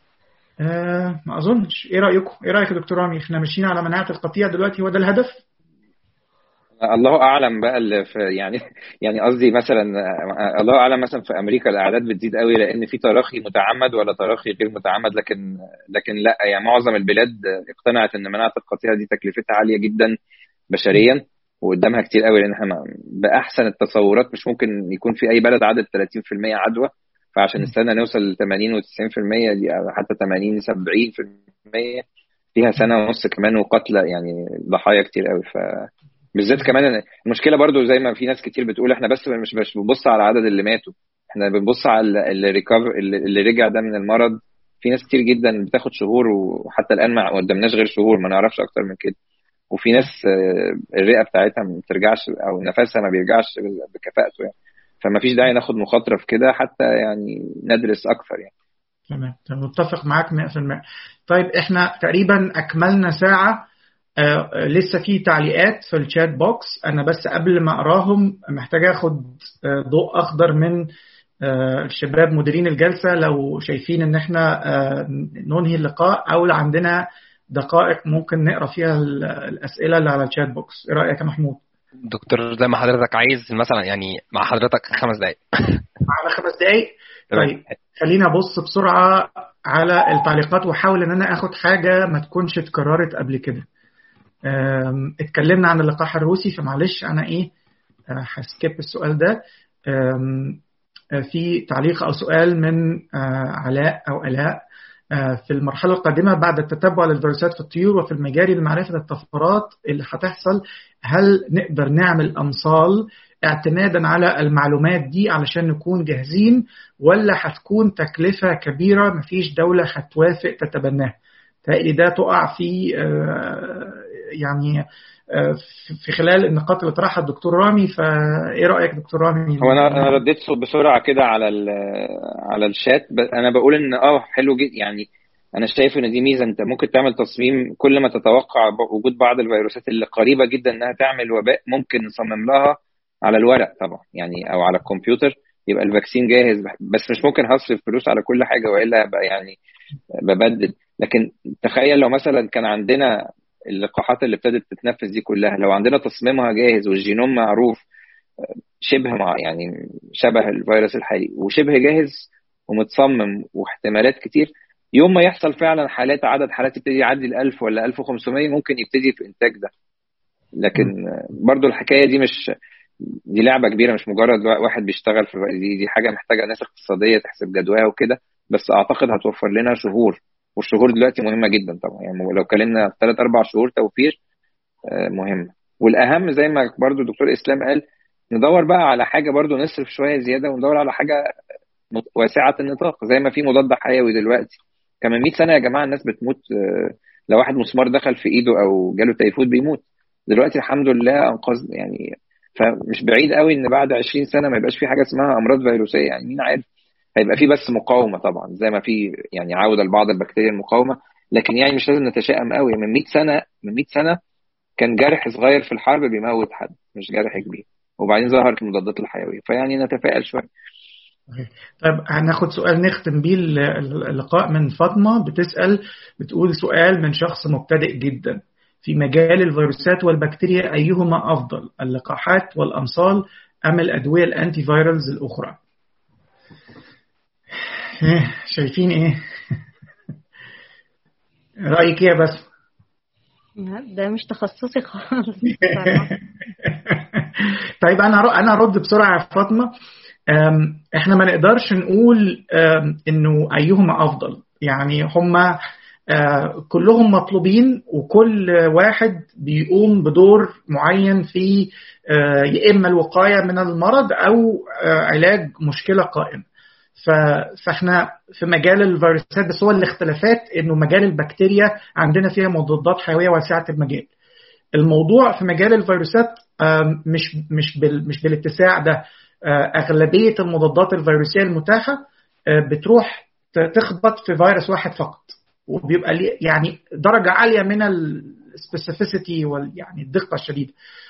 ما أظنش. إيه رأيكم؟ إيه رأيك يا دكتور رامي؟ إحنا ماشيين على مناعة القطيع دلوقتي، هو ده الهدف؟ الله اعلم بقى اللي في يعني قصدي مثلا الله اعلم مثلا في امريكا الاعداد بتزيد قوي لان في تراخي متعمد ولا تراخي غير متعمد، لكن لا، يعني معظم البلاد اقتنعت ان مناعه القطيع دي تكلفتها عاليه جدا بشريا وقدامها كتير قوي، لان احنا باحسن التصورات مش ممكن يكون في اي بلد عدد 30% عدوى، فعشان نستنى نوصل ل 80 و90% دي او حتى 80 70% فيها سنه ونص كمان، وقتلى يعني ضحايا كتير قوي. بالذات كمان المشكله برضو زي ما في ناس كتير بتقول احنا بس مش بنبص على عدد اللي ماتوا، احنا بنبص على اللي رجع ده من المرض. في ناس كتير جدا بتاخد شهور وحتى الان ما قدمناش غير شهور، ما نعرفش اكتر من كده. وفي ناس الرئه بتاعتها ما بترجعش او نفسها ما بيرجعش بكفاءته يعني، فما فيش داعي ناخد مخاطره في كده حتى يعني ندرس اكثر يعني. تمام، متفق معاك 100%. طيب احنا تقريبا اكملنا ساعه. لسه في تعليقات في الشات بوكس، انا بس قبل ما اقراهم محتاج اخد ضوء اخضر من الشباب مديرين الجلسه، لو شايفين ان احنا ننهي اللقاء او عندنا دقائق ممكن نقرا فيها الاسئله اللي على الشات بوكس. ايه رايك يا محمود؟ دكتور زي ما حضرتك عايز، مثلا يعني مع حضرتك 5 دقائق. معنا 5 دقائق. طيب خلينا ابص بسرعه على التعليقات واحاول ان انا اخد حاجه ما تكونش اتكررت قبل كده. اتكلمنا عن اللقاح الروسي، فمعلش انا هسكيب السؤال ده. في تعليق او سؤال من علاء او الاء: في المرحله القادمه بعد التتبع للفيروسات في الطيور وفي المجاري لمعرفه الطفرات اللي هتحصل، هل نقدر نعمل امصال اعتمادا على المعلومات دي علشان نكون جاهزين، ولا هتكون تكلفه كبيره مفيش دوله هتوافق تتبناها؟ تقريبا ده تقع في يعني في خلال النقاط اللي طرحها الدكتور رامي. فايه رايك دكتور رامي؟ هو انا رديت بسرعه كده على الشات، انا بقول ان حلو جدا، يعني انا شايف ان دي ميزه، انت ممكن تعمل تصميم كل ما تتوقع وجود بعض الفيروسات اللي قريبه جدا انها تعمل وباء ممكن نصمم لها على الورق طبعا يعني او على الكمبيوتر، يبقى الفاكسين جاهز، بس مش ممكن هصرف فلوس على كل حاجه والا هبقى يعني ببدل. لكن تخيل لو مثلا كان عندنا اللقاحات اللي ابتدت تتنفذ دي كلها، لو عندنا تصميمها جاهز والجينوم معروف شبه يعني شبه الفيروس الحالي وشبه جاهز ومتصمم واحتمالات كتير، يوم ما يحصل فعلا عدد حالات يبتدي يعدي 1000 ولا 1500 ممكن يبتدي في إنتاج ده. لكن برضو الحكاية دي دي لعبة كبيرة، مش مجرد واحد بيشتغل في دي حاجة محتاجة ناس اقتصادية تحسب جدواها وكده، بس أعتقد هتوفر لنا شهور، والشهور دلوقتي مهمة جدا طبعا. يعني لو اتكلمنا 3-4 شهور توفير مهمة. والأهم زي ما برضو دكتور إسلام قال، ندور بقى على حاجة برضو نصرف شوية زيادة وندور على حاجة واسعة النطاق. زي ما في مضاد حيوي دلوقتي، كمان 100 سنة يا جماعة الناس بتموت، لو واحد مسمار دخل في إيده أو جاله تيفود بيموت. دلوقتي الحمد لله أنقذ يعني، فمش بعيد قوي إن بعد 20 سنة ما يبقاش في حاجة اسمها أمراض فيروسية. يعني مين عارف، هيبقى في بس مقاومة طبعا زي ما في يعني عودة لبعض البكتيريا المقاومة، لكن يعني مش لازم نتشائم قوي. من 100 سنة كان جرح صغير في الحرب بيموت حد، مش جرح كبير، وبعدين ظهرت المضادات الحيوية، فيعني نتفائل شوية. طيب هناخد سؤال نختم بيه اللقاء من فاطمة، بتقول سؤال من شخص مبتدئ جدا: في مجال الفيروسات والبكتيريا أيهما أفضل، اللقاحات والأمصال أم الأدوية الأنتي فيرالز الأخرى؟ شايفين إيه؟ رأيك إيه بس؟ ده مش تخصصي خالص. طيب أنا أرد بسرعة يا فاطمة. احنا ما نقدرش نقول انه ايهما افضل، يعني هما كلهم مطلوبين، وكل واحد بيقوم بدور معين في يا اما الوقاية من المرض او علاج مشكلة قائمة. فاحنا في مجال الفيروسات بس هو الاختلافات انه مجال البكتيريا عندنا فيها مضادات حيوية واسعة المجال. الموضوع في مجال الفيروسات مش بالاتساع ده. أغلبية المضادات الفيروسية المتاحة بتروح تخبط في فيروس واحد فقط، وبيبقى يعني درجة عالية من السبيسيفيسيتي يعني الدقة الشديدة.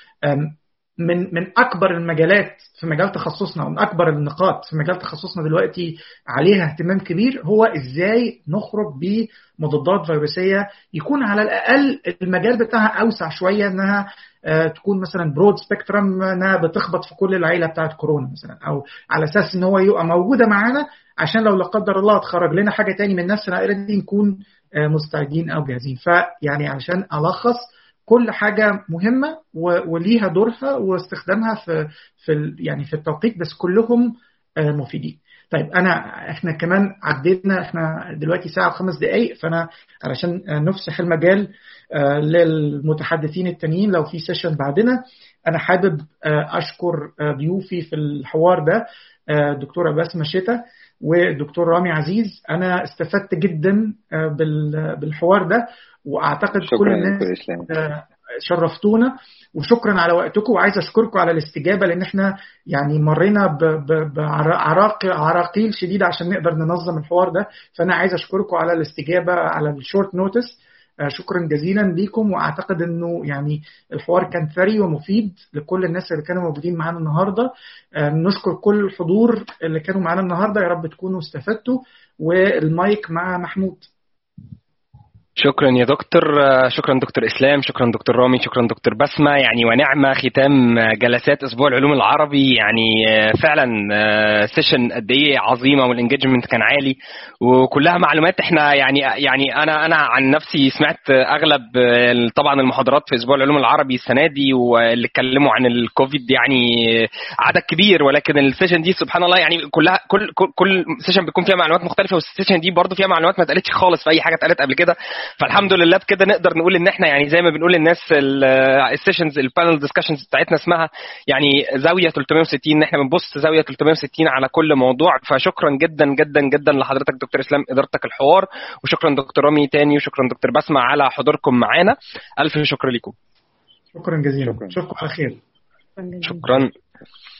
من أكبر المجالات في مجال تخصصنا، ومن أكبر النقاط في مجال تخصصنا دلوقتي عليها اهتمام كبير، هو إزاي نخرج بمضادات فيروسية يكون على الأقل المجال بتاعها أوسع شوية، أنها تكون مثلا برود سبيكترم، انها بتخبط في كل العيله بتاعت كورونا مثلا، او على اساس ان هو يبقى موجوده معانا عشان لو لا قدر الله اتخرج لنا حاجه تاني من نفس العائله دي نكون مستعدين او جاهزين. فيعني عشان الخص، كل حاجه مهمه وليها دورها واستخدامها يعني في التوقيت، بس كلهم مفيدين. طيب احنا كمان عدينا، احنا دلوقتي ساعه و5 دقائق، فانا علشان نفسح المجال للمتحدثين التانيين لو في سيشن بعدنا، انا حابب اشكر ضيوفي في الحوار ده، دكتورة بسمة شتا ودكتور رامي عزيز. انا استفدت جدا بالحوار ده، واعتقد كل الناس شرفتونا، وشكرا على وقتكم. وعايز اشكركم على الاستجابه، لان احنا يعني مرينا بعراقيل شديده عشان نقدر ننظم الحوار ده، فانا عايز اشكركم على الاستجابه على الشورت نوتس. شكرا جزيلا ليكم، واعتقد انه يعني الحوار كان ثري ومفيد لكل الناس اللي كانوا موجودين معانا النهارده. نشكر كل الحضور اللي كانوا معانا النهارده، يا رب تكونوا استفدتوا. والمايك مع محمود. شكرا يا دكتور، شكرا دكتور إسلام، شكرا دكتور رامي، شكرا دكتور بسمة. يعني ونعمة ختام جلسات أسبوع العلوم العربي. يعني فعلا سيشن قد ايه عظيمة، والانجيجمنت كان عالي وكلها معلومات. احنا يعني انا عن نفسي سمعت اغلب طبعا المحاضرات في أسبوع العلوم العربي السنة دي، واللي اتكلموا عن الكوفيد يعني عدد كبير، ولكن السيشن دي سبحان الله يعني كلها كل سيشن بيكون فيها معلومات مختلفة، والسيشن دي برضو فيها معلومات ما اتقالتش خالص في اي حاجة اتقالت قبل كده. فالحمد لله بكده نقدر نقول ان احنا يعني زي ما بنقول للناس السيشنز البانل ديسكشنز بتاعتنا اسمها يعني زاويه 360، ان احنا بنبص زاويه 360 على كل موضوع. فشكرا جدا جدا جدا لحضرتك دكتور اسلام ادارتك الحوار، وشكرا دكتور رامي تاني، وشكرا دكتور بسمة على حضوركم معانا. الف شكر لكم. شكرا جزيلا. شكرا على خير. شكرا.